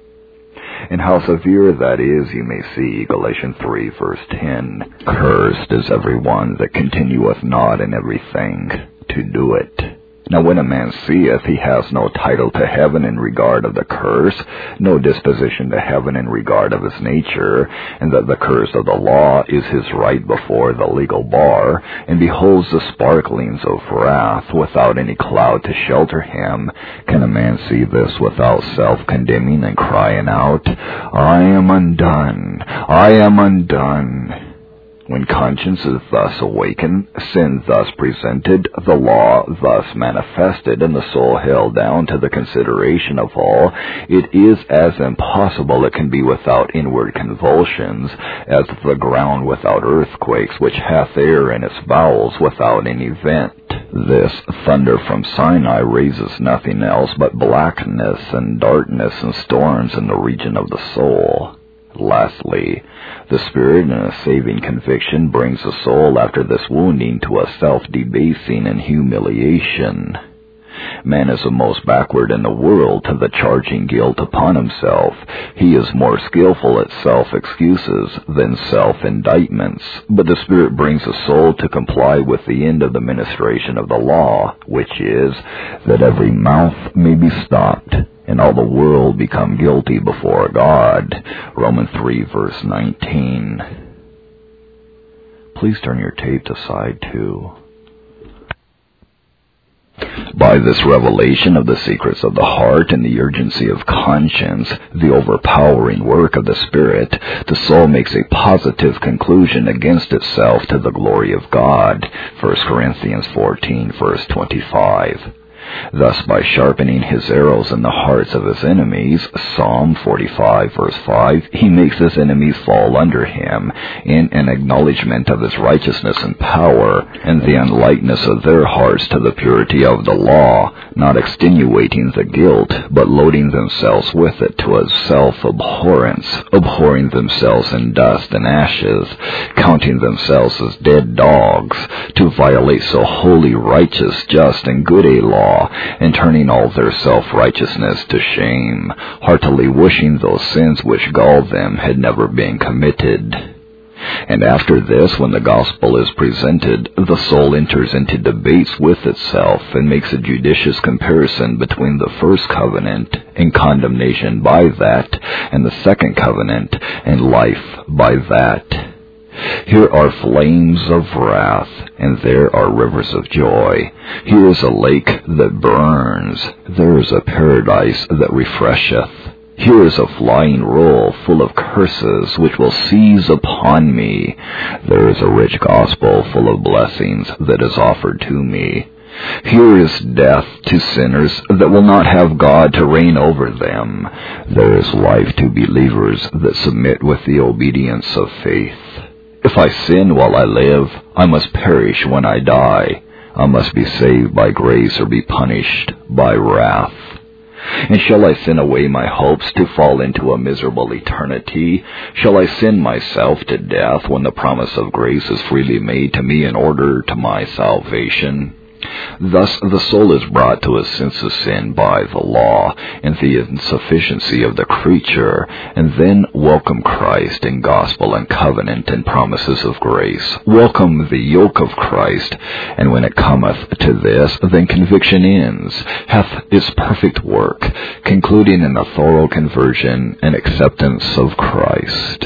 And how severe that is you may see Galatians three, verse ten. Cursed is every one that continueth not in everything to do it. Now when a man seeth he has no title to heaven in regard of the curse, no disposition to heaven in regard of his nature, and that the curse of the law is his right before the legal bar, and beholds the sparklings of wrath without any cloud to shelter him, can a man see this without self-condemning and crying out, I am undone, I am undone? When conscience is thus awakened, sin thus presented, the law thus manifested, and the soul held down to the consideration of all, it is as impossible it can be without inward convulsions, as the ground without earthquakes, which hath air in its bowels without any vent. This thunder from Sinai raises nothing else but blackness and darkness and storms in the region of the soul. Lastly, the Spirit in a saving conviction brings the soul after this wounding to a self-debasing and humiliation. Man is the most backward in the world to the charging guilt upon himself. He is more skillful at self-excuses than self-indictments, but the Spirit brings the soul to comply with the end of the ministration of the law, which is, that every mouth may be stopped, and all the world become guilty before God. Romans three, verse nineteen. Please turn your tape to side two. By this revelation of the secrets of the heart and the urgency of conscience, the overpowering work of the Spirit, the soul makes a positive conclusion against itself to the glory of God. First Corinthians fourteen, verse twenty-five. Thus, by sharpening his arrows in the hearts of his enemies, Psalm forty-five, verse five, he makes his enemies fall under him in an acknowledgement of his righteousness and power, and the unlikeness of their hearts to the purity of the law, not extenuating the guilt, but loading themselves with it to a self-abhorrence, abhorring themselves in dust and ashes, counting themselves as dead dogs, to violate so holy, righteous, just, and good a law, and turning all their self-righteousness to shame, heartily wishing those sins which galled them had never been committed. And after this, when the gospel is presented, the soul enters into debates with itself and makes a judicious comparison between the first covenant and condemnation by that, and the second covenant and life by that. Here are flames of wrath, and there are rivers of joy. Here is a lake that burns. There is a paradise that refresheth. Here is a flying roll full of curses which will seize upon me. There is a rich gospel full of blessings that is offered to me. Here is death to sinners that will not have God to reign over them. There is life to believers that submit with the obedience of faith. If I sin while I live, I must perish when I die. I must be saved by grace or be punished by wrath. And shall I sin away my hopes to fall into a miserable eternity? Shall I sin myself to death when the promise of grace is freely made to me in order to my salvation? Thus the soul is brought to a sense of sin by the law and the insufficiency of the creature, and then welcome Christ and gospel and covenant and promises of grace. Welcome the yoke of Christ, and when it cometh to this, then conviction ends, hath its perfect work, concluding in a thorough conversion and acceptance of Christ.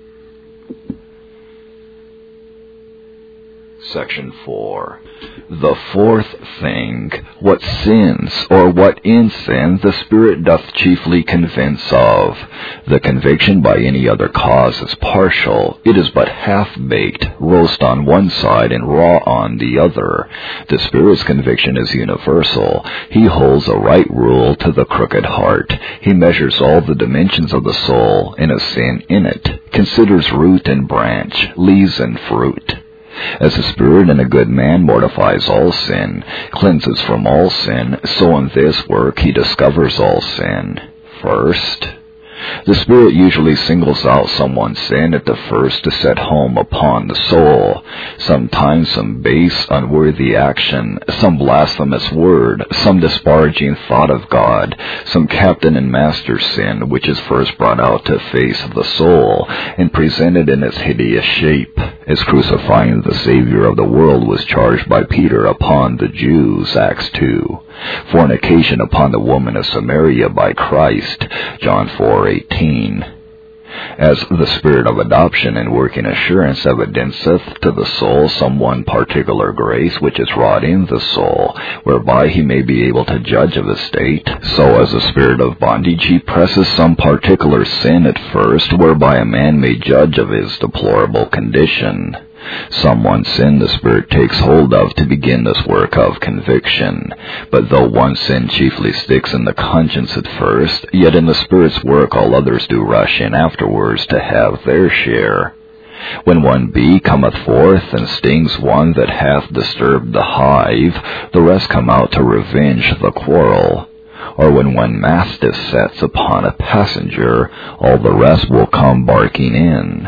Section four. The fourth thing, what sins, or what in sin, the Spirit doth chiefly convince of. The conviction by any other cause is partial. It is but half-baked, roast on one side and raw on the other. The Spirit's conviction is universal. He holds a right rule to the crooked heart. He measures all the dimensions of the soul, and a sin in it, considers root and branch, leaves and fruit. As the Spirit in a good man mortifies all sin, cleanses from all sin, so in this work he discovers all sin. First, the Spirit usually singles out someone's sin at the first to set home upon the soul. Sometimes some base, unworthy action, some blasphemous word, some disparaging thought of God, some captain and master sin, which is first brought out to face the soul and presented in its hideous shape, as crucifying the Savior of the world was charged by Peter upon the Jews, Acts two. Fornication upon the woman of Samaria by Christ, John four eighteen. As the Spirit of adoption and working assurance evidenceth to the soul some one particular grace which is wrought in the soul, whereby he may be able to judge of his state, so as the spirit of bondage he presses some particular sin at first, whereby a man may judge of his deplorable condition. Some one sin the Spirit takes hold of to begin this work of conviction. But though one sin chiefly sticks in the conscience at first, yet in the Spirit's work all others do rush in afterwards to have their share. When one bee cometh forth and stings one that hath disturbed the hive, the rest come out to revenge the quarrel. Or when one mastiff sets upon a passenger, all the rest will come barking in.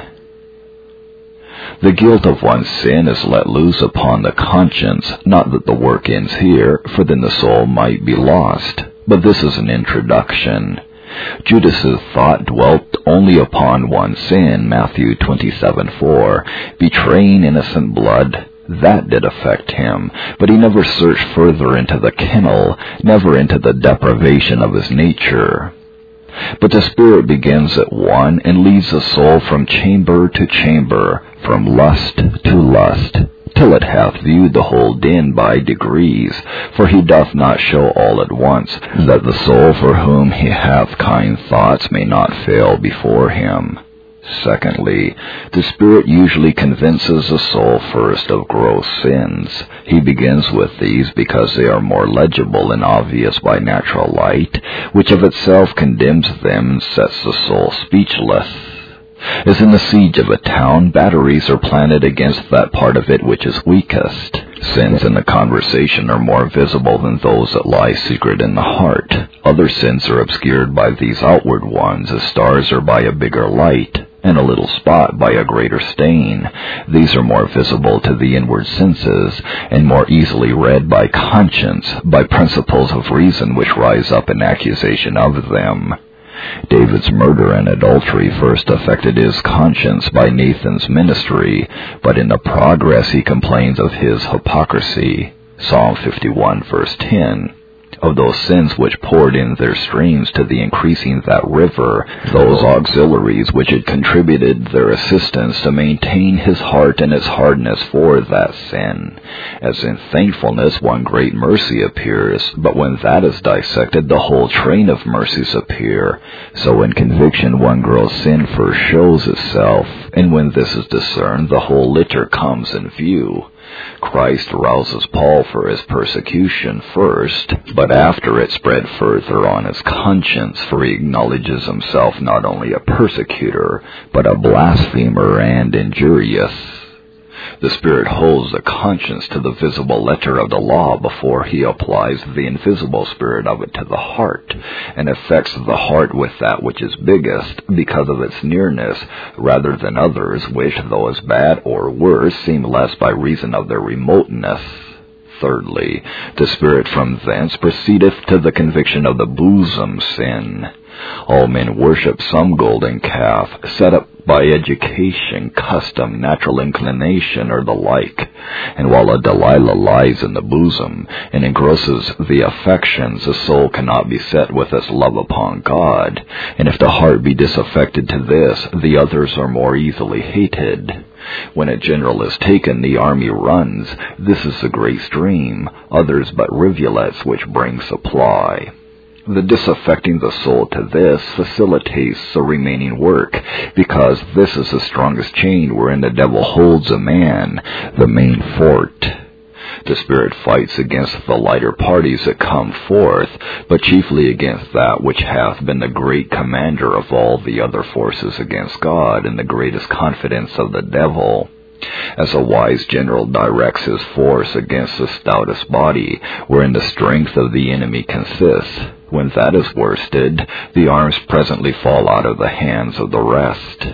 The guilt of one's sin is let loose upon the conscience, not that the work ends here, for then the soul might be lost. But this is an introduction. Judas's thought dwelt only upon one sin, Matthew twenty-seven four, betraying innocent blood. That did affect him, but he never searched further into the kennel, never into the depravation of his nature. But the Spirit begins at one and leads the soul from chamber to chamber, from lust to lust, till it hath viewed the whole den by degrees, for he doth not show all at once, that the soul for whom he hath kind thoughts may not fail before him. Secondly, the Spirit usually convinces the soul first of gross sins. He begins with these because they are more legible and obvious by natural light, which of itself condemns them and sets the soul speechless. As in the siege of a town, batteries are planted against that part of it which is weakest. Sins in the conversation are more visible than those that lie secret in the heart. Other sins are obscured by these outward ones, as stars are by a bigger light, and a little spot by a greater stain. These are more visible to the inward senses, and more easily read by conscience, by principles of reason which rise up in accusation of them. David's murder and adultery first affected his conscience by Nathan's ministry, but in the progress he complains of his hypocrisy. Psalm fifty-one, verse ten. Of those sins which poured in their streams to the increasing that river, those auxiliaries which had contributed their assistance to maintain his heart and its hardness for that sin. As in thankfulness one great mercy appears, but when that is dissected the whole train of mercies appear. So in conviction one gross sin first shows itself, and when this is discerned the whole litter comes in view. Christ rouses Paul for his persecution first, but after it spread further on his conscience, for he acknowledges himself not only a persecutor, but a blasphemer and injurious. The Spirit holds the conscience to the visible letter of the law before he applies the invisible spirit of it to the heart, and affects the heart with that which is biggest, because of its nearness, rather than others which, though as bad or worse, seem less by reason of their remoteness. Thirdly, the Spirit from thence proceedeth to the conviction of the bosom sin. All men worship some golden calf, set up by education, custom, natural inclination, or the like. And while a Delilah lies in the bosom, and engrosses the affections, the soul cannot be set with its love upon God. And if the heart be disaffected to this, the others are more easily hated. When a general is taken, the army runs. This is the great stream, others but rivulets which bring supply. The disaffecting the soul to this facilitates the remaining work, because this is the strongest chain wherein the devil holds a man, the main fort. The Spirit fights against the lighter parties that come forth, but chiefly against that which hath been the great commander of all the other forces against God, and the greatest confidence of the devil. As a wise general directs his force against the stoutest body, wherein the strength of the enemy consists, when that is worsted, the arms presently fall out of the hands of the rest.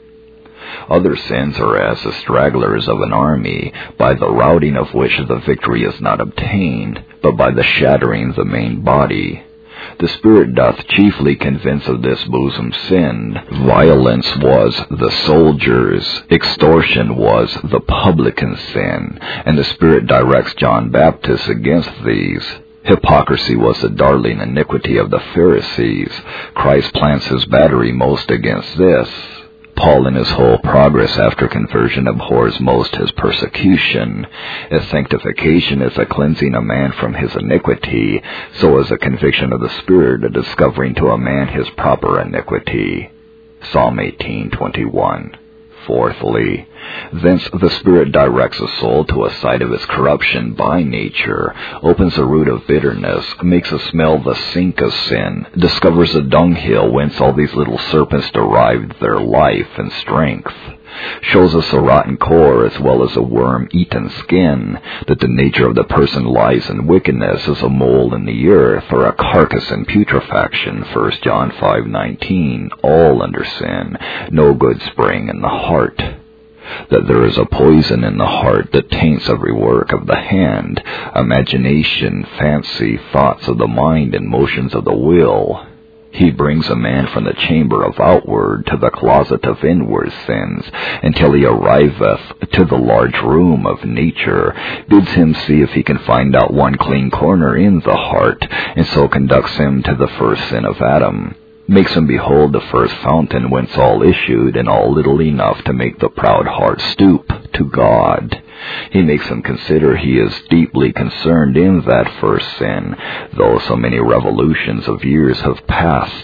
Other sins are as the stragglers of an army, by the routing of which the victory is not obtained, but by the shattering the main body. The Spirit doth chiefly convince of this bosom sin. Violence was the soldier's, extortion was the publican's sin, and the Spirit directs John Baptist against these. Hypocrisy was the darling iniquity of the Pharisees. Christ plants his battery most against this. Paul in his whole progress after conversion abhors most his persecution. As sanctification is a cleansing a man from his iniquity, so is a conviction of the Spirit a discovering to a man his proper iniquity. Psalm eighteen twenty-one. Fourthly, thence the Spirit directs a soul to a sight of its corruption by nature, opens the root of bitterness, makes us smell the sink of sin, discovers a dunghill whence all these little serpents derived their life and strength, shows us a rotten core as well as a worm-eaten skin, that the nature of the person lies in wickedness as a mole in the earth, or a carcass in putrefaction, First John five nineteen, all under sin, no good spring in the heart. That there is a poison in the heart that taints every work of the hand, imagination, fancy, thoughts of the mind, and motions of the will. He brings a man from the chamber of outward to the closet of inward sins, until he arriveth to the large room of nature, bids him see if he can find out one clean corner in the heart, and so conducts him to the first sin of Adam. Makes him behold the first fountain whence all issued, and all little enough to make the proud heart stoop to God. He makes him consider he is deeply concerned in that first sin, though so many revolutions of years have passed.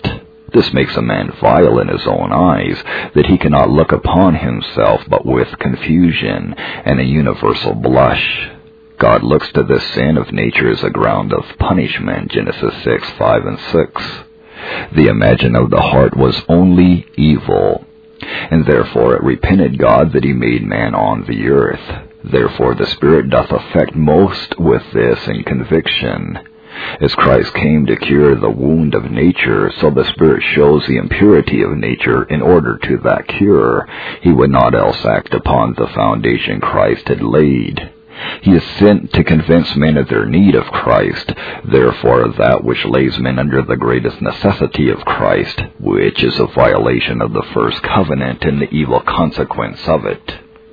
This makes a man vile in his own eyes, that he cannot look upon himself but with confusion and a universal blush. God looks to this sin of nature as a ground of punishment, Genesis six, five, and six. The imagine of the heart was only evil, and therefore it repented God that he made man on the earth. Therefore the Spirit doth affect most with this in conviction. As Christ came to cure the wound of nature, so the Spirit shows the impurity of nature in order to that cure. He would not else act upon the foundation Christ had laid. He is sent to convince men of their need of Christ, therefore that which lays men under the greatest necessity of Christ, which is a violation of the first covenant and the evil consequence of it.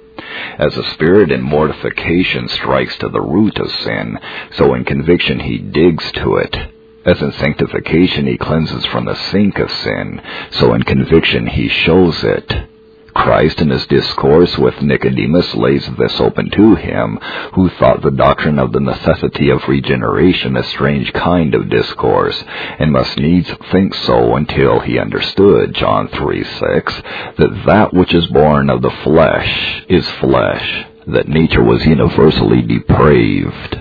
As the Spirit in mortification strikes to the root of sin, so in conviction he digs to it. As in sanctification he cleanses from the sink of sin, so in conviction he shows it. Christ in his discourse with Nicodemus lays this open to him, who thought the doctrine of the necessity of regeneration a strange kind of discourse, and must needs think so until he understood, John three, six, that that which is born of the flesh is flesh, that nature was universally depraved.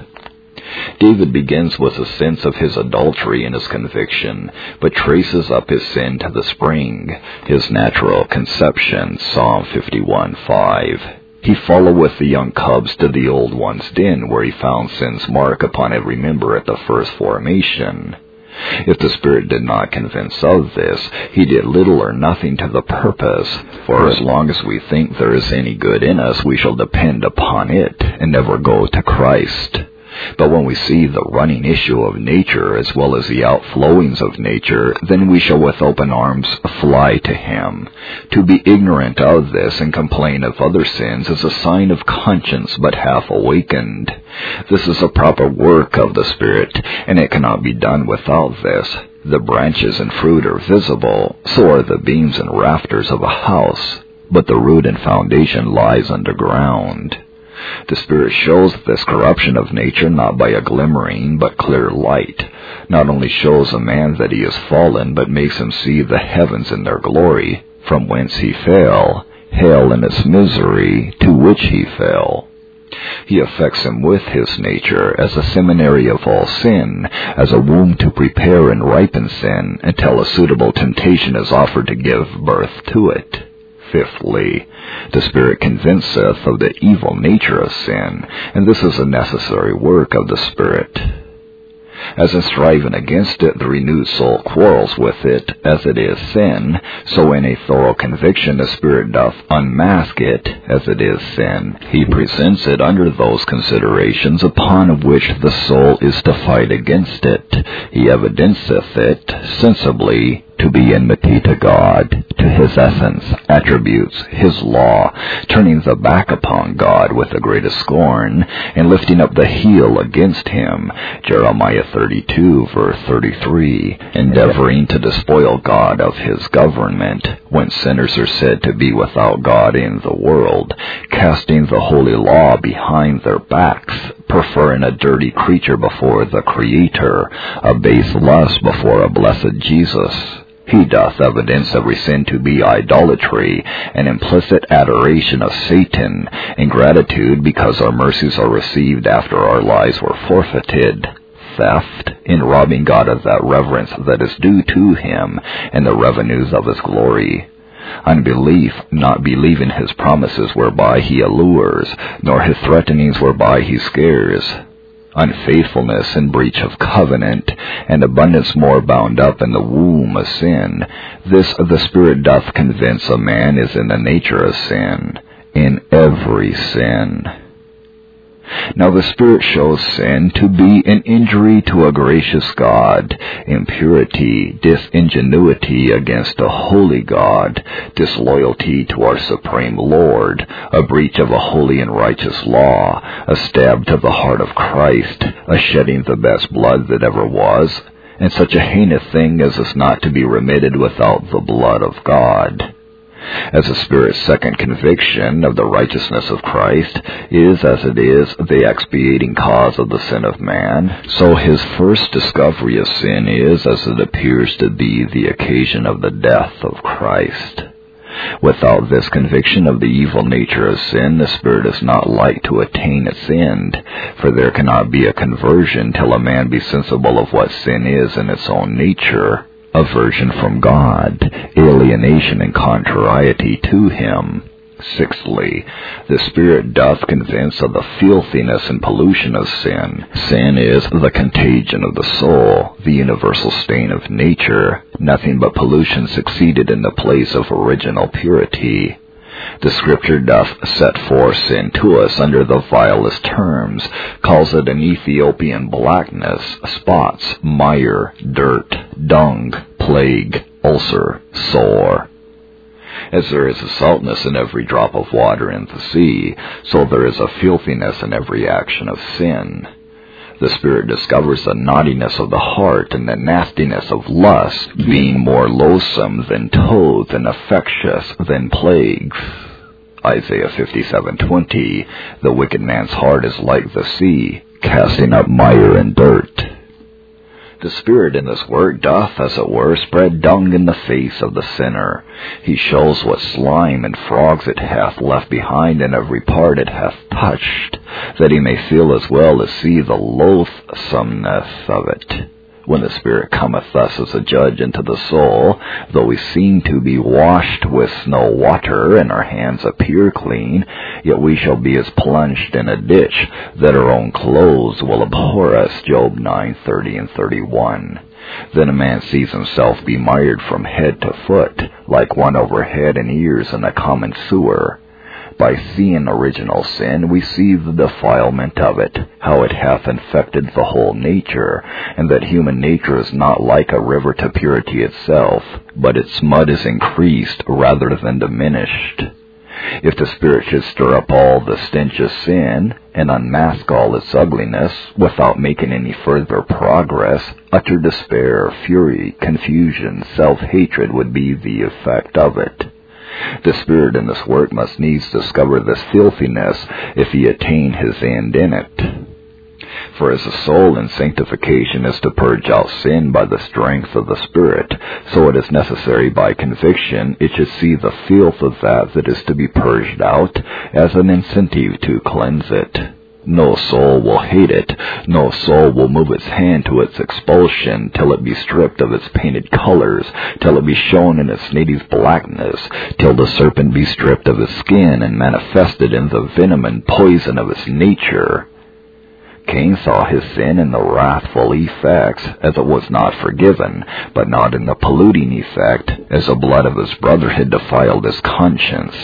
David begins with a sense of his adultery in his conviction, but traces up his sin to the spring, his natural conception, Psalm fifty-one, five. He followeth the young cubs to the old one's den, where he found sin's mark upon every member at the first formation. If the Spirit did not convince of this, he did little or nothing to the purpose, for as long as we think there is any good in us, we shall depend upon it, and never go to Christ. But when we see the running issue of nature as well as the outflowings of nature, then we shall with open arms fly to him. To be ignorant of this and complain of other sins is a sign of conscience but half awakened. This is a proper work of the Spirit, and it cannot be done without this. The branches and fruit are visible, so are the beams and rafters of a house, but the root and foundation lies underground. The Spirit shows this corruption of nature not by a glimmering, but clear light. Not only shows a man that he is fallen, but makes him see the heavens in their glory, from whence he fell, hell in its misery, to which he fell. He affects him with his nature as a seminary of all sin, as a womb to prepare and ripen sin, until a suitable temptation is offered to give birth to it. Fifthly, the Spirit convinceth of the evil nature of sin, and this is a necessary work of the Spirit. As in striving against it, the renewed soul quarrels with it, as it is sin, so in a thorough conviction the Spirit doth unmask it, as it is sin. He presents it under those considerations upon which the soul is to fight against it. He evidenceth it sensibly to be enmity to God, to his essence, attributes, his law, turning the back upon God with the greatest scorn, and lifting up the heel against him, Jeremiah thirty-two, verse thirty-three, endeavoring to despoil God of his government, when sinners are said to be without God in the world, casting the holy law behind their backs, preferring a dirty creature before the Creator, a base lust before a blessed Jesus. He doth evidence every sin to be idolatry, an implicit adoration of Satan, ingratitude because our mercies are received after our lives were forfeited, theft, in robbing God of that reverence that is due to him, and the revenues of his glory. Unbelief, not believing his promises whereby he allures, nor his threatenings whereby he scares. Unfaithfulness and breach of covenant, and abundance more bound up in the womb of sin. This the Spirit doth convince a man is in the nature of sin, in every sin. Now the Spirit shows sin to be an injury to a gracious God, impurity, disingenuity against a holy God, disloyalty to our supreme Lord, a breach of a holy and righteous law, a stab to the heart of Christ, a shedding the best blood that ever was, and such a heinous thing as is not to be remitted without the blood of God. As the Spirit's second conviction of the righteousness of Christ is, as it is, the expiating cause of the sin of man, so his first discovery of sin is, as it appears to be, the occasion of the death of Christ. Without this conviction of the evil nature of sin, the Spirit is not like to attain its end, for there cannot be a conversion till a man be sensible of what sin is in its own nature, aversion from God, alienation and contrariety to Him. Sixthly, the Spirit doth convince of the filthiness and pollution of sin. Sin is the contagion of the soul, the universal stain of nature. Nothing but pollution succeeded in the place of original purity. The Scripture doth set forth sin to us under the vilest terms, calls it an Ethiopian blackness, spots, mire, dirt, dung, plague, ulcer, sore. As there is a saltness in every drop of water in the sea, so there is a filthiness in every action of sin. The Spirit discovers the naughtiness of the heart and the nastiness of lust, being more loathsome than toad, than infectious than plagues. Isaiah fifty-seven twenty, the wicked man's heart is like the sea, casting up mire and dirt. The Spirit in this work doth, as it were, spread dung in the face of the sinner. He shows what slime and frogs it hath left behind in every part it hath touched, that he may feel as well as see the loathsomeness of it. When the Spirit cometh thus as a judge into the soul, though we seem to be washed with snow water, and our hands appear clean, yet we shall be as plunged in a ditch, that our own clothes will abhor us. Job nine thirty and thirty-one. Then a man sees himself be mired from head to foot, like one over head and ears in a common sewer. By seeing original sin, we see the defilement of it, how it hath infected the whole nature, and that human nature is not like a river to purity itself, but its mud is increased rather than diminished. If the Spirit should stir up all the stench of sin, and unmask all its ugliness, without making any further progress, utter despair, fury, confusion, self-hatred would be the effect of it. The Spirit in this work must needs discover this filthiness if he attain his end in it. For as the soul in sanctification is to purge out sin by the strength of the Spirit, so it is necessary by conviction it should see the filth of that that is to be purged out as an incentive to cleanse it. No soul will hate it, no soul will move its hand to its expulsion till it be stripped of its painted colors, till it be shown in its native blackness, till the serpent be stripped of its skin and manifested in the venom and poison of its nature. Cain saw his sin in the wrathful effects, as it was not forgiven, but not in the polluting effect, as the blood of his brother had defiled his conscience.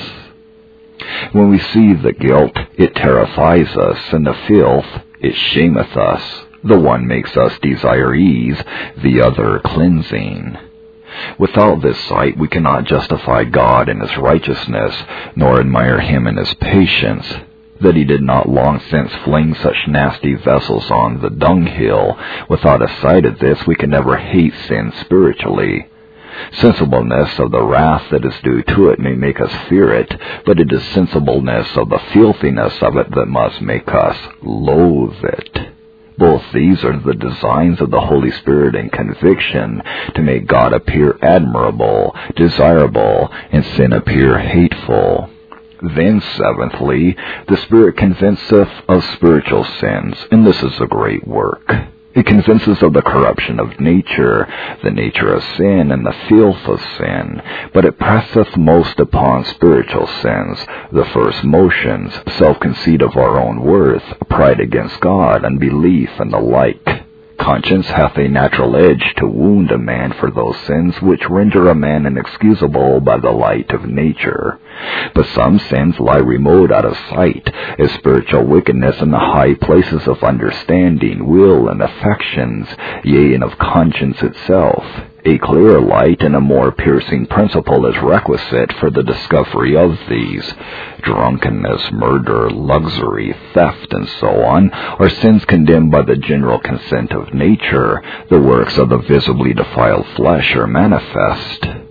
When we see the guilt, it terrifies us, and the filth, it shameth us. The one makes us desire ease, the other cleansing. Without this sight we cannot justify God in his righteousness, nor admire him in his patience, that he did not long since fling such nasty vessels on the dunghill. Without a sight of this we can never hate sin spiritually. Sensibleness of the wrath that is due to it may make us fear it, but it is sensibleness of the filthiness of it that must make us loathe it. Both these are the designs of the Holy Spirit in conviction, to make God appear admirable, desirable, and sin appear hateful. Then, seventhly, the Spirit convinceth of spiritual sins, and this is a great work. It convinces of the corruption of nature, the nature of sin, and the filth of sin, but it presseth most upon spiritual sins, the first motions, self-conceit of our own worth, pride against God, unbelief, and the like. Conscience hath a natural edge to wound a man for those sins which render a man inexcusable by the light of nature. But some sins lie remote out of sight, as spiritual wickedness in the high places of understanding, will, and affections, yea, and of conscience itself. A clearer light and a more piercing principle is requisite for the discovery of these. Drunkenness, murder, luxury, theft, and so on, are sins condemned by the general consent of nature. The works of the visibly defiled flesh are manifest.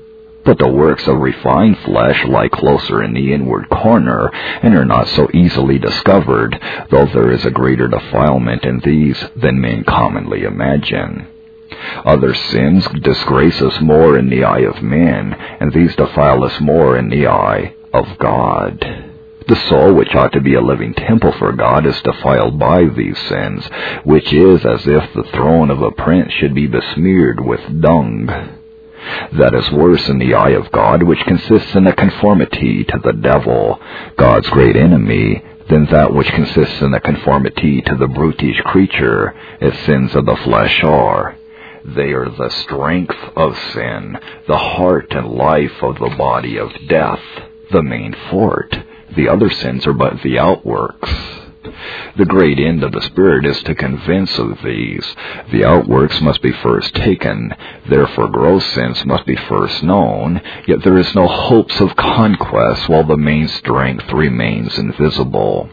But the works of refined flesh lie closer in the inward corner, and are not so easily discovered, though there is a greater defilement in these than men commonly imagine. Other sins disgrace us more in the eye of men, and these defile us more in the eye of God. The soul, which ought to be a living temple for God, is defiled by these sins, which is as if the throne of a prince should be besmeared with dung. That is worse in the eye of God, which consists in a conformity to the devil, God's great enemy, than that which consists in a conformity to the brutish creature, as sins of the flesh are. They are the strength of sin, the heart and life of the body of death, the main fort. The other sins are but the outworks. The great end of the Spirit is to convince of these. The outworks must be first taken, therefore gross sins must be first known, yet there is no hopes of conquest while the main strength remains invisible.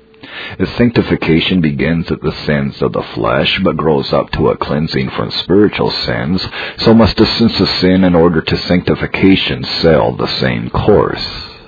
As sanctification begins at the sins of the flesh, but grows up to a cleansing from spiritual sins, so must the sense of sin in order to sanctification sail the same course.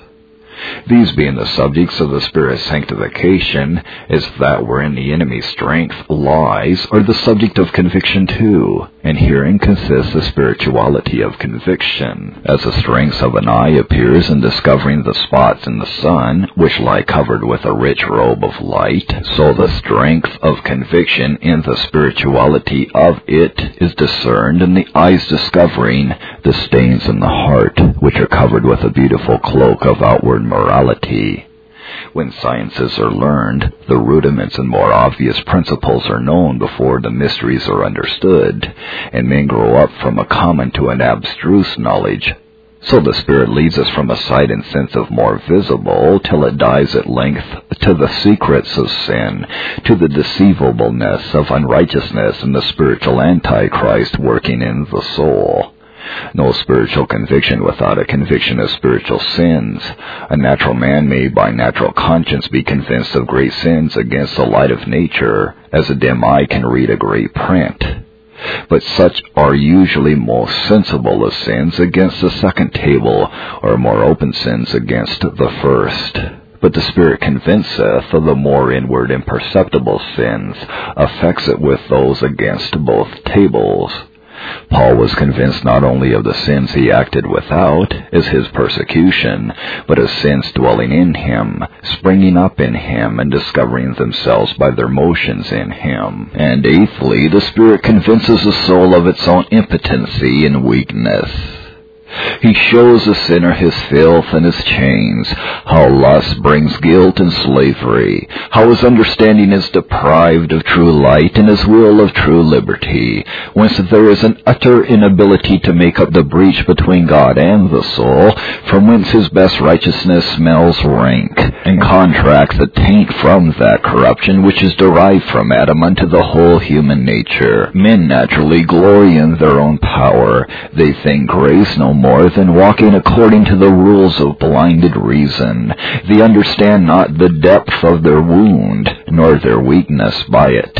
These being the subjects of the Spirit's sanctification, as that wherein the enemy's strength lies, are the subject of conviction too, and herein consists the spirituality of conviction. As the strength of an eye appears in discovering the spots in the sun, which lie covered with a rich robe of light, so the strength of conviction in the spirituality of it is discerned in the eyes discovering the stains in the heart, which are covered with a beautiful cloak of outward morality. When sciences are learned, the rudiments and more obvious principles are known before the mysteries are understood, and men grow up from a common to an abstruse knowledge. So the Spirit leads us from a sight and sense of more visible, till it dies at length to the secrets of sin, to the deceivableness of unrighteousness and the spiritual Antichrist working in the soul. No spiritual conviction without a conviction of spiritual sins. A natural man may by natural conscience be convinced of great sins against the light of nature, as a dim eye can read a great print. But such are usually most sensible of sins against the second table, or more open sins against the first. But the Spirit convinceth of the more inward imperceptible sins, affects it with those against both tables. Paul was convinced not only of the sins he acted without, as his persecution, but of sins dwelling in him, springing up in him, and discovering themselves by their motions in him. And eighthly, the Spirit convinces the soul of its own impotency and weakness. He shows the sinner his filth and his chains, how lust brings guilt and slavery, how his understanding is deprived of true light and his will of true liberty, whence there is an utter inability to make up the breach between God and the soul, from whence his best righteousness smells rank, and contracts a taint from that corruption which is derived from Adam unto the whole human nature. Men naturally glory in their own power. They think grace no more than walking according to the rules of blinded reason. They understand not the depth of their wound, nor their weakness by it.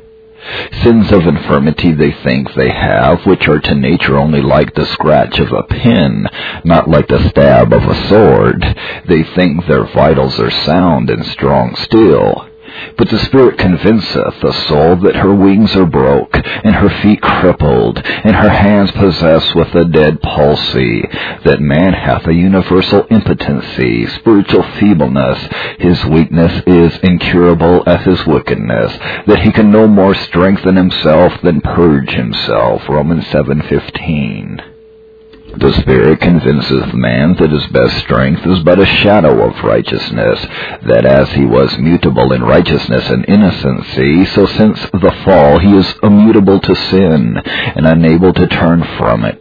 Sins of infirmity they think they have, which are to nature only like the scratch of a pin, not like the stab of a sword. They think their vitals are sound and strong still. But the Spirit convinceth the soul that her wings are broke, and her feet crippled, and her hands possessed with a dead palsy, that man hath a universal impotency, spiritual feebleness, his weakness is incurable as his wickedness, that he can no more strengthen himself than purge himself, Romans seven fifteen. The Spirit convinceth man that his best strength is but a shadow of righteousness, that as he was mutable in righteousness and innocency, so since the fall he is immutable to sin, and unable to turn from it.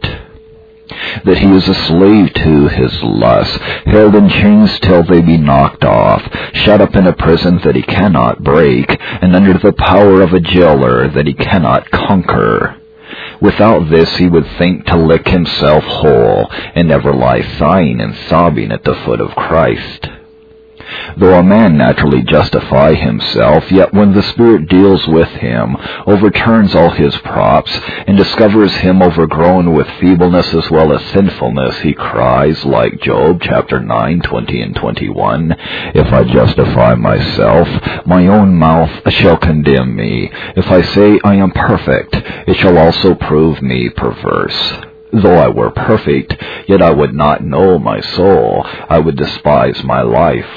That he is a slave to his lusts, held in chains till they be knocked off, shut up in a prison that he cannot break, and under the power of a jailer that he cannot conquer. Without this he would think to lick himself whole, and never lie sighing and sobbing at the foot of Christ. Though a man naturally justify himself, yet when the Spirit deals with him, overturns all his props, and discovers him overgrown with feebleness as well as sinfulness, he cries, like Job chapter nine, twenty and twenty-one, "If I justify myself, my own mouth shall condemn me. If I say I am perfect, it shall also prove me perverse. Though I were perfect, yet I would not know my soul. I would despise my life."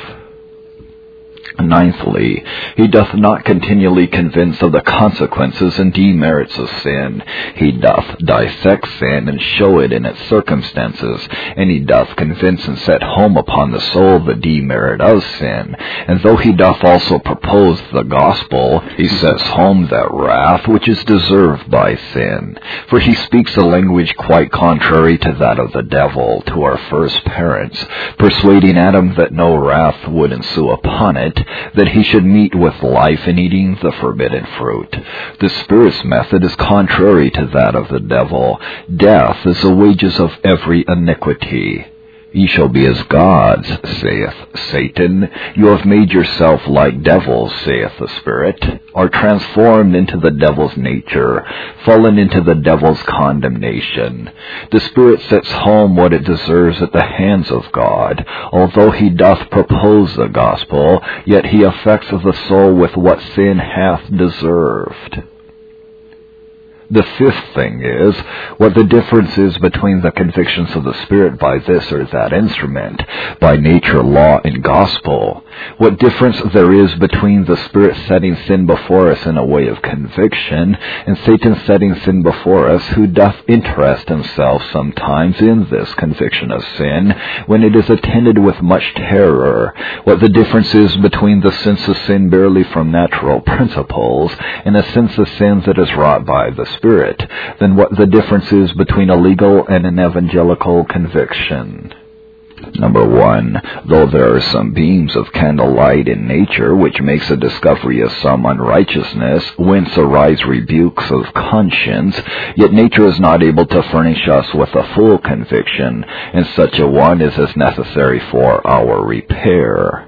Ninthly, he doth not continually convince of the consequences and demerits of sin. He doth dissect sin and show it in its circumstances, and he doth convince and set home upon the soul the demerit of sin. And though he doth also propose the gospel, he sets home that wrath which is deserved by sin. For he speaks a language quite contrary to that of the devil, to our first parents, persuading Adam that no wrath would ensue upon it, that he should meet with life in eating the forbidden fruit. The Spirit's method is contrary to that of the devil. Death is the wages of every iniquity. "Ye shall be as gods," saith Satan. "You have made yourself like devils," saith the Spirit, are transformed into the devil's nature, fallen into the devil's condemnation. The Spirit sets home what it deserves at the hands of God. Although he doth propose the gospel, yet he affects the soul with what sin hath deserved. The fifth thing is, what the difference is between the convictions of the Spirit by this or that instrument, by nature, law, and gospel. What difference there is between the Spirit setting sin before us in a way of conviction, and Satan setting sin before us, who doth interest himself sometimes in this conviction of sin, when it is attended with much terror. What the difference is between the sense of sin barely from natural principles, and a sense of sin that is wrought by the Spirit, then what the difference is between a legal and an evangelical conviction. Number one, though there are some beams of candlelight in nature which makes a discovery of some unrighteousness, whence arise rebukes of conscience, yet nature is not able to furnish us with a full conviction, and such a one is as necessary for our repair.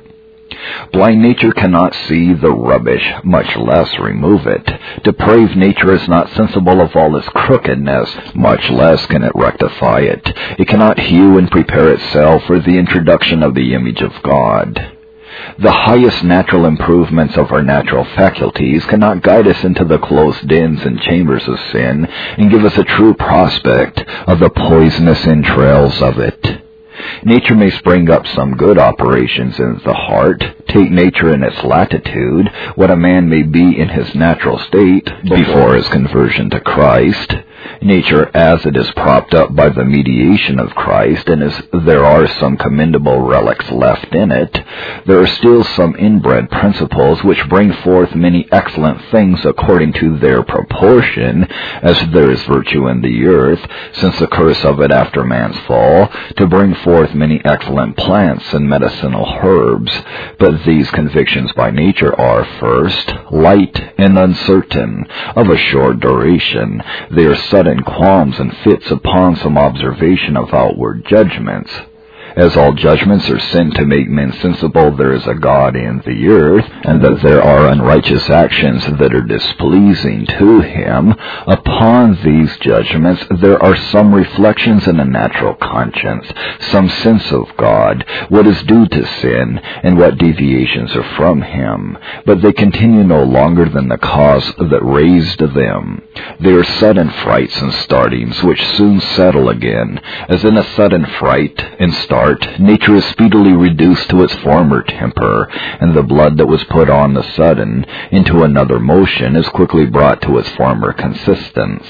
Blind nature cannot see the rubbish, much less remove it. Depraved nature is not sensible of all its crookedness, much less can it rectify it. It cannot hew and prepare itself for the introduction of the image of God. The highest natural improvements of our natural faculties cannot guide us into the close dens and chambers of sin and give us a true prospect of the poisonous entrails of it. Nature may spring up some good operations in the heart. Take nature in its latitude, what a man may be in his natural state before his conversion to Christ. Nature, as it is propped up by the mediation of Christ, and as there are some commendable relics left in it, there are still some inbred principles which bring forth many excellent things according to their proportion, as there is virtue in the earth, since the curse of it after man's fall, to bring forth many excellent plants and medicinal herbs. But these convictions by nature are, first, light and uncertain, of a short duration. They are sudden qualms and fits upon some observation of outward judgments. As all judgments are sent to make men sensible there is a God in the earth, and that there are unrighteous actions that are displeasing to him, upon these judgments there are some reflections in a natural conscience, some sense of God, what is due to sin, and what deviations are from him. But they continue no longer than the cause that raised them. They are sudden frights and startings, which soon settle again, as in a sudden fright and start nature is speedily reduced to its former temper, and the blood that was put on the sudden into another motion is quickly brought to its former consistence.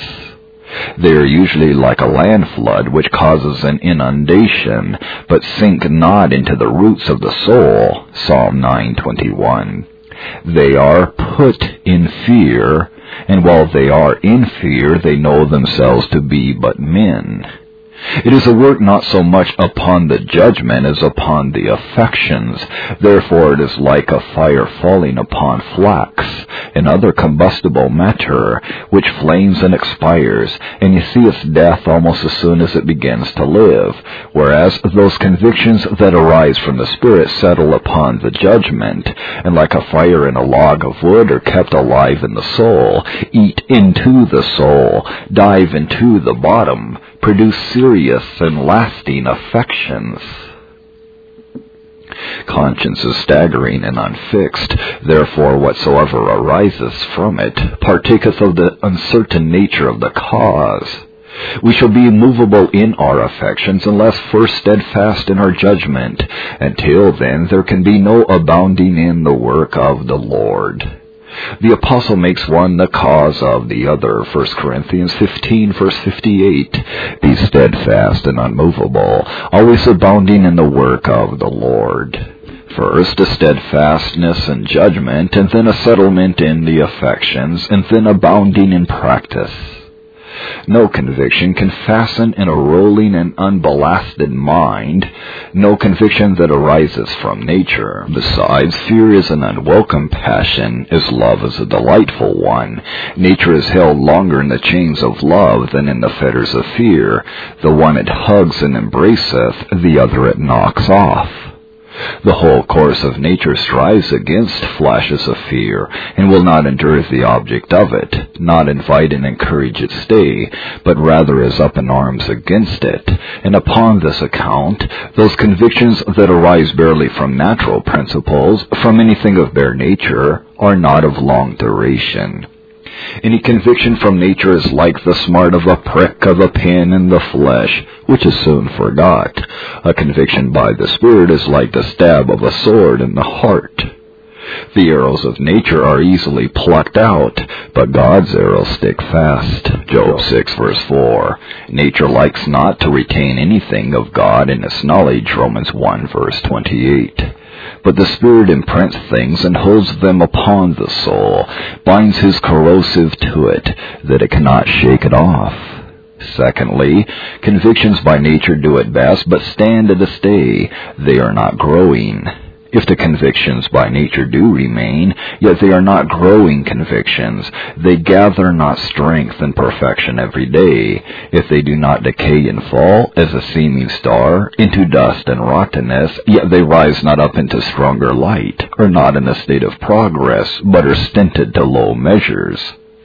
They are usually like a land flood which causes an inundation, but sink not into the roots of the soul. Psalm nine twenty-one. They are put in fear, and while they are in fear, they know themselves to be but men. It is a work not so much upon the judgment as upon the affections. Therefore it is like a fire falling upon flax and other combustible matter, which flames and expires, and you see its death almost as soon as it begins to live, whereas those convictions that arise from the Spirit settle upon the judgment, and like a fire in a log of wood are kept alive in the soul, eat into the soul, dive into the bottom, produce serious and lasting affections. Conscience is staggering and unfixed, therefore whatsoever arises from it partaketh of the uncertain nature of the cause. We shall be immovable in our affections unless first steadfast in our judgment. Until then there can be no abounding in the work of the Lord. The apostle makes one the cause of the other. First Corinthians fifteen, verse fifty-eight. Be steadfast and unmovable, always abounding in the work of the Lord. First a steadfastness in judgment, and then a settlement in the affections, and then abounding in practice. No conviction can fasten in a rolling and unballasted mind, no conviction that arises from nature. Besides, fear is an unwelcome passion, as love is a delightful one. Nature is held longer in the chains of love than in the fetters of fear. The one it hugs and embraceth, the other it knocks off. The whole course of nature strives against flashes of fear, and will not endure the object of it, not invite and encourage its stay, but rather is up in arms against it. And upon this account, those convictions that arise barely from natural principles, from anything of bare nature, are not of long duration. Any conviction from nature is like the smart of a prick of a pin in the flesh, which is soon forgot. A conviction by the Spirit is like the stab of a sword in the heart. The arrows of nature are easily plucked out, but God's arrows stick fast. Job six, verse four. Nature likes not to retain anything of God in its knowledge. Romans one, verse twenty-eight. But the Spirit imprints things and holds them upon the soul, binds his corrosive to it, that it cannot shake it off. Secondly, convictions by nature do at best but stand at a stay. They are not growing. If the convictions by nature do remain, yet they are not growing convictions. They gather not strength and perfection every day. If they do not decay and fall, as a seeming star, into dust and rottenness, yet they rise not up into stronger light, are not in a state of progress, but are stinted to low measures.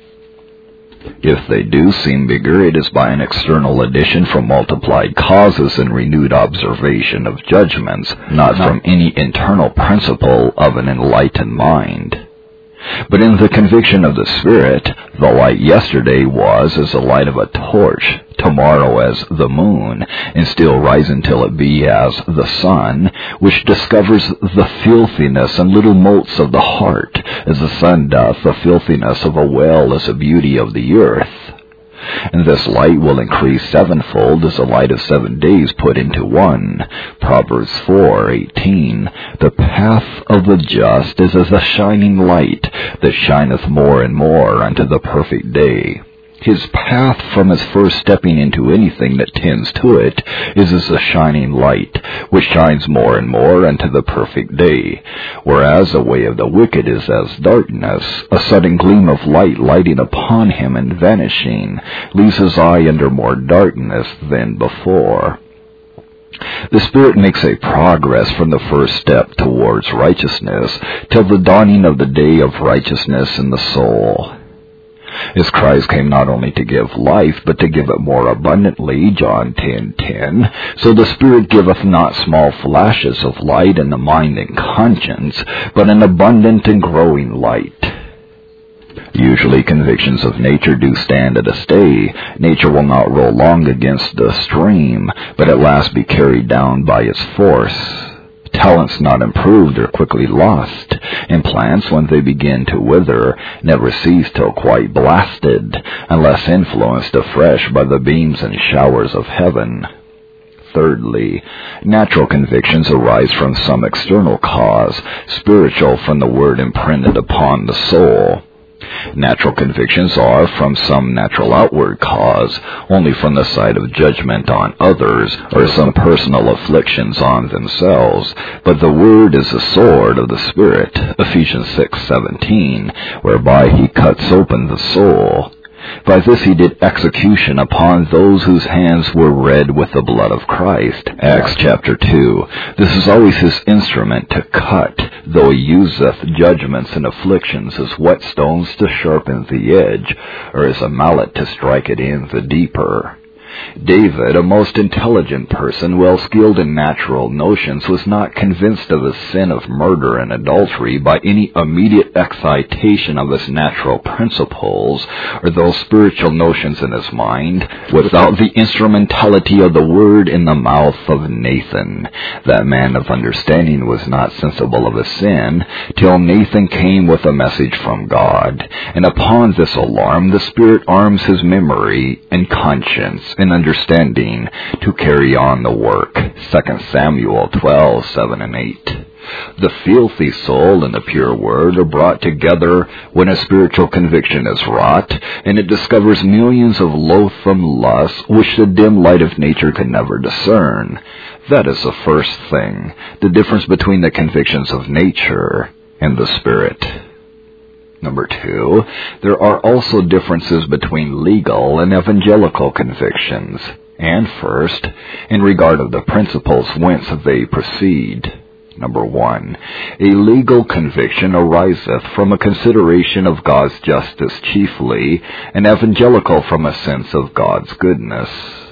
If they do seem bigger, it is by an external addition from multiplied causes and renewed observation of judgments, not from any internal principle of an enlightened mind. But in the conviction of the Spirit, the light yesterday was as the light of a torch, tomorrow as the moon, and still rise until it be as the sun, which discovers the filthiness and little motes of the heart, as the sun doth the filthiness of a well, as the beauty of the earth. And this light will increase sevenfold as the light of seven days put into one. Proverbs four eighteen. The path of the just is as a shining light that shineth more and more unto the perfect day. His path from his first stepping into anything that tends to it is as a shining light, which shines more and more unto the perfect day, whereas the way of the wicked is as darkness, a sudden gleam of light lighting upon him and vanishing, leaves his eye under more darkness than before. The Spirit makes a progress from the first step towards righteousness, till the dawning of the day of righteousness in the soul. As Christ came not only to give life, but to give it more abundantly, John ten ten, so the Spirit giveth not small flashes of light in the mind and conscience, but an abundant and growing light. Usually convictions of nature do stand at a stay. Nature will not roll long against the stream, but at last be carried down by its force. Talents not improved are quickly lost, and plants, when they begin to wither, never cease till quite blasted, unless influenced afresh by the beams and showers of heaven. Thirdly, natural convictions arise from some external cause, spiritual from the word imprinted upon the soul. Natural convictions are from some natural outward cause, only from the side of judgment on others, or some personal afflictions on themselves. But the Word is the sword of the Spirit, Ephesians six seventeen, whereby he cuts open the soul. By this he did execution upon those whose hands were red with the blood of Christ. Acts chapter two. This is always his instrument to cut, though he useth judgments and afflictions as whetstones to sharpen the edge, or as a mallet to strike it in the deeper. David, a most intelligent person, well skilled in natural notions, was not convinced of the sin of murder and adultery by any immediate excitation of his natural principles, or those spiritual notions in his mind, without the instrumentality of the word in the mouth of Nathan. That man of understanding was not sensible of his sin, till Nathan came with a message from God. And upon this alarm the Spirit arms his memory and conscience and understanding to carry on the work. Second Samuel twelve seven and eight. The filthy soul and the pure word are brought together when a spiritual conviction is wrought, and it discovers millions of loathsome lusts which the dim light of nature can never discern. That is the first thing, the difference between the convictions of nature and the Spirit. Number two, there are also differences between legal and evangelical convictions. And first, in regard of the principles whence they proceed. Number one, a legal conviction ariseth from a consideration of God's justice chiefly, an evangelical from a sense of God's goodness.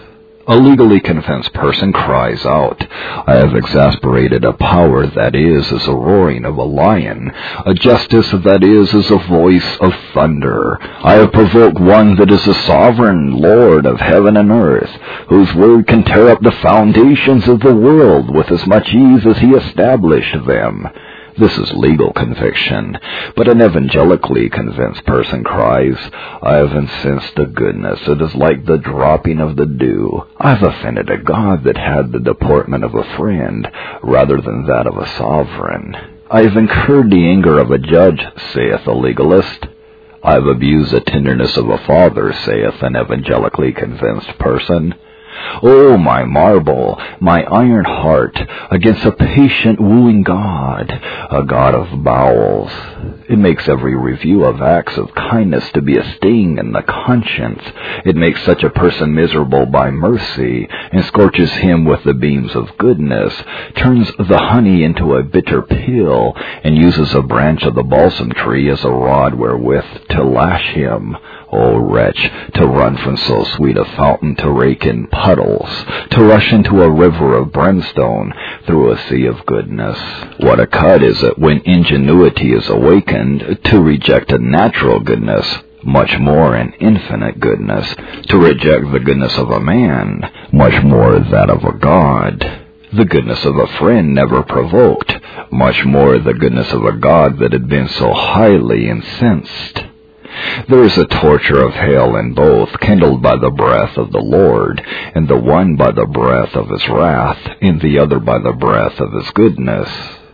A legally convinced person cries out, I have exasperated a power that is as a roaring of a lion, a justice that is as a voice of thunder. I have provoked one that is a sovereign Lord of heaven and earth, whose word can tear up the foundations of the world with as much ease as he established them. This is legal conviction, but an evangelically convinced person cries, I have incensed a goodness that is like the dropping of the dew. I have offended a God that had the deportment of a friend, rather than that of a sovereign. I have incurred the anger of a judge, saith a legalist. I have abused the tenderness of a father, saith an evangelically convinced person. Oh, my marble, my iron heart, against a patient wooing God, a God of bowels. It makes every review of acts of kindness to be a sting in the conscience. It makes such a person miserable by mercy, and scorches him with the beams of goodness, turns the honey into a bitter pill, and uses a branch of the balsam tree as a rod wherewith to lash him. O wretch, to run from so sweet a fountain to rake in puddles, to rush into a river of brimstone through a sea of goodness. What a cut is it when ingenuity is awakened to reject a natural goodness, much more an infinite goodness, to reject the goodness of a man, much more that of a God. The goodness of a friend never provoked, much more the goodness of a God that had been so highly incensed. There is a torture of hell in both, kindled by the breath of the Lord, and the one by the breath of his wrath, and the other by the breath of his goodness.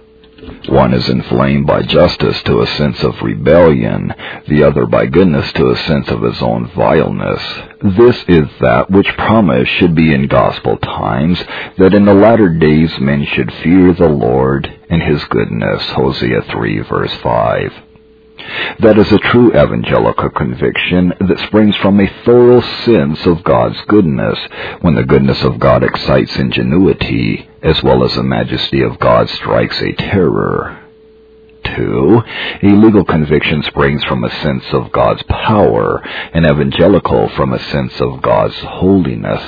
One is inflamed by justice to a sense of rebellion, the other by goodness to a sense of his own vileness. This is that which promised should be in gospel times, that in the latter days men should fear the Lord and his goodness, Hosea three verse five. That is a true evangelical conviction that springs from a thorough sense of God's goodness, when the goodness of God excites ingenuity, as well as the majesty of God strikes a terror. Two, a legal conviction springs from a sense of God's power, an evangelical from a sense of God's holiness.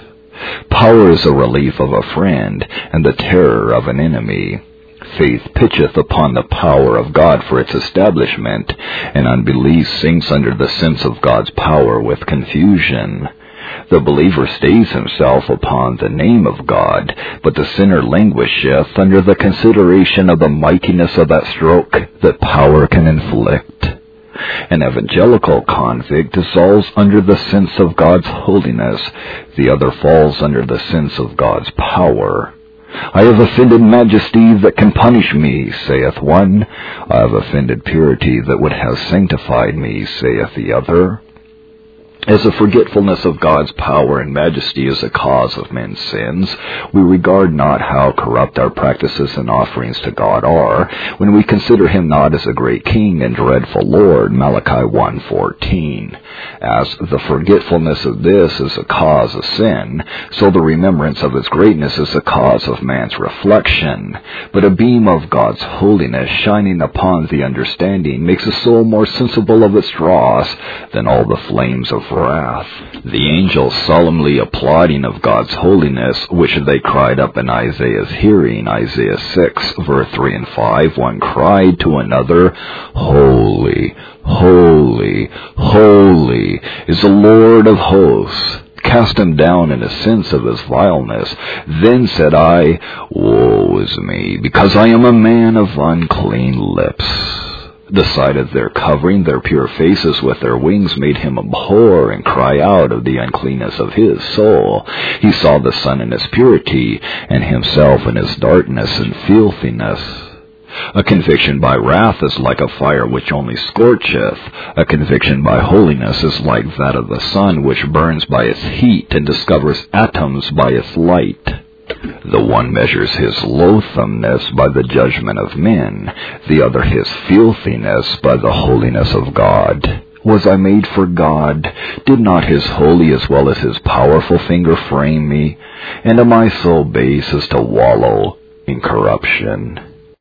Power is a relief of a friend, and the terror of an enemy. Faith pitcheth upon the power of God for its establishment, and unbelief sinks under the sense of God's power with confusion. The believer stays himself upon the name of God, but the sinner languisheth under the consideration of the mightiness of that stroke that power can inflict. An evangelical convict dissolves under the sense of God's holiness, the other falls under the sense of God's power. I have offended majesty that can punish me, saith one. I have offended purity that would have sanctified me, saith the other. As the forgetfulness of God's power and majesty is a cause of men's sins, we regard not how corrupt our practices and offerings to God are, when we consider him not as a great king and dreadful Lord, Malachi one fourteen. As the forgetfulness of this is a cause of sin, so the remembrance of his greatness is a cause of man's reflection. But a beam of God's holiness shining upon the understanding makes the soul more sensible of its dross than all the flames of wrath. The angels solemnly applauding of God's holiness, which they cried up in Isaiah's hearing, Isaiah six, verse three and five, one cried to another, Holy, holy, holy is the Lord of hosts. Cast him down in a sense of his vileness. Then said I, Woe is me, because I am a man of unclean lips. The sight of their covering their pure faces with their wings made him abhor and cry out of the uncleanness of his soul. He saw the sun in his purity, and himself in his darkness and filthiness. A conviction by wrath is like a fire which only scorcheth. A conviction by holiness is like that of the sun, which burns by its heat and discovers atoms by its light. The one measures his loathsomeness by the judgment of men, the other his filthiness by the holiness of God. Was I made for God? Did not his holy as well as his powerful finger frame me? And am I so base as to wallow in corruption?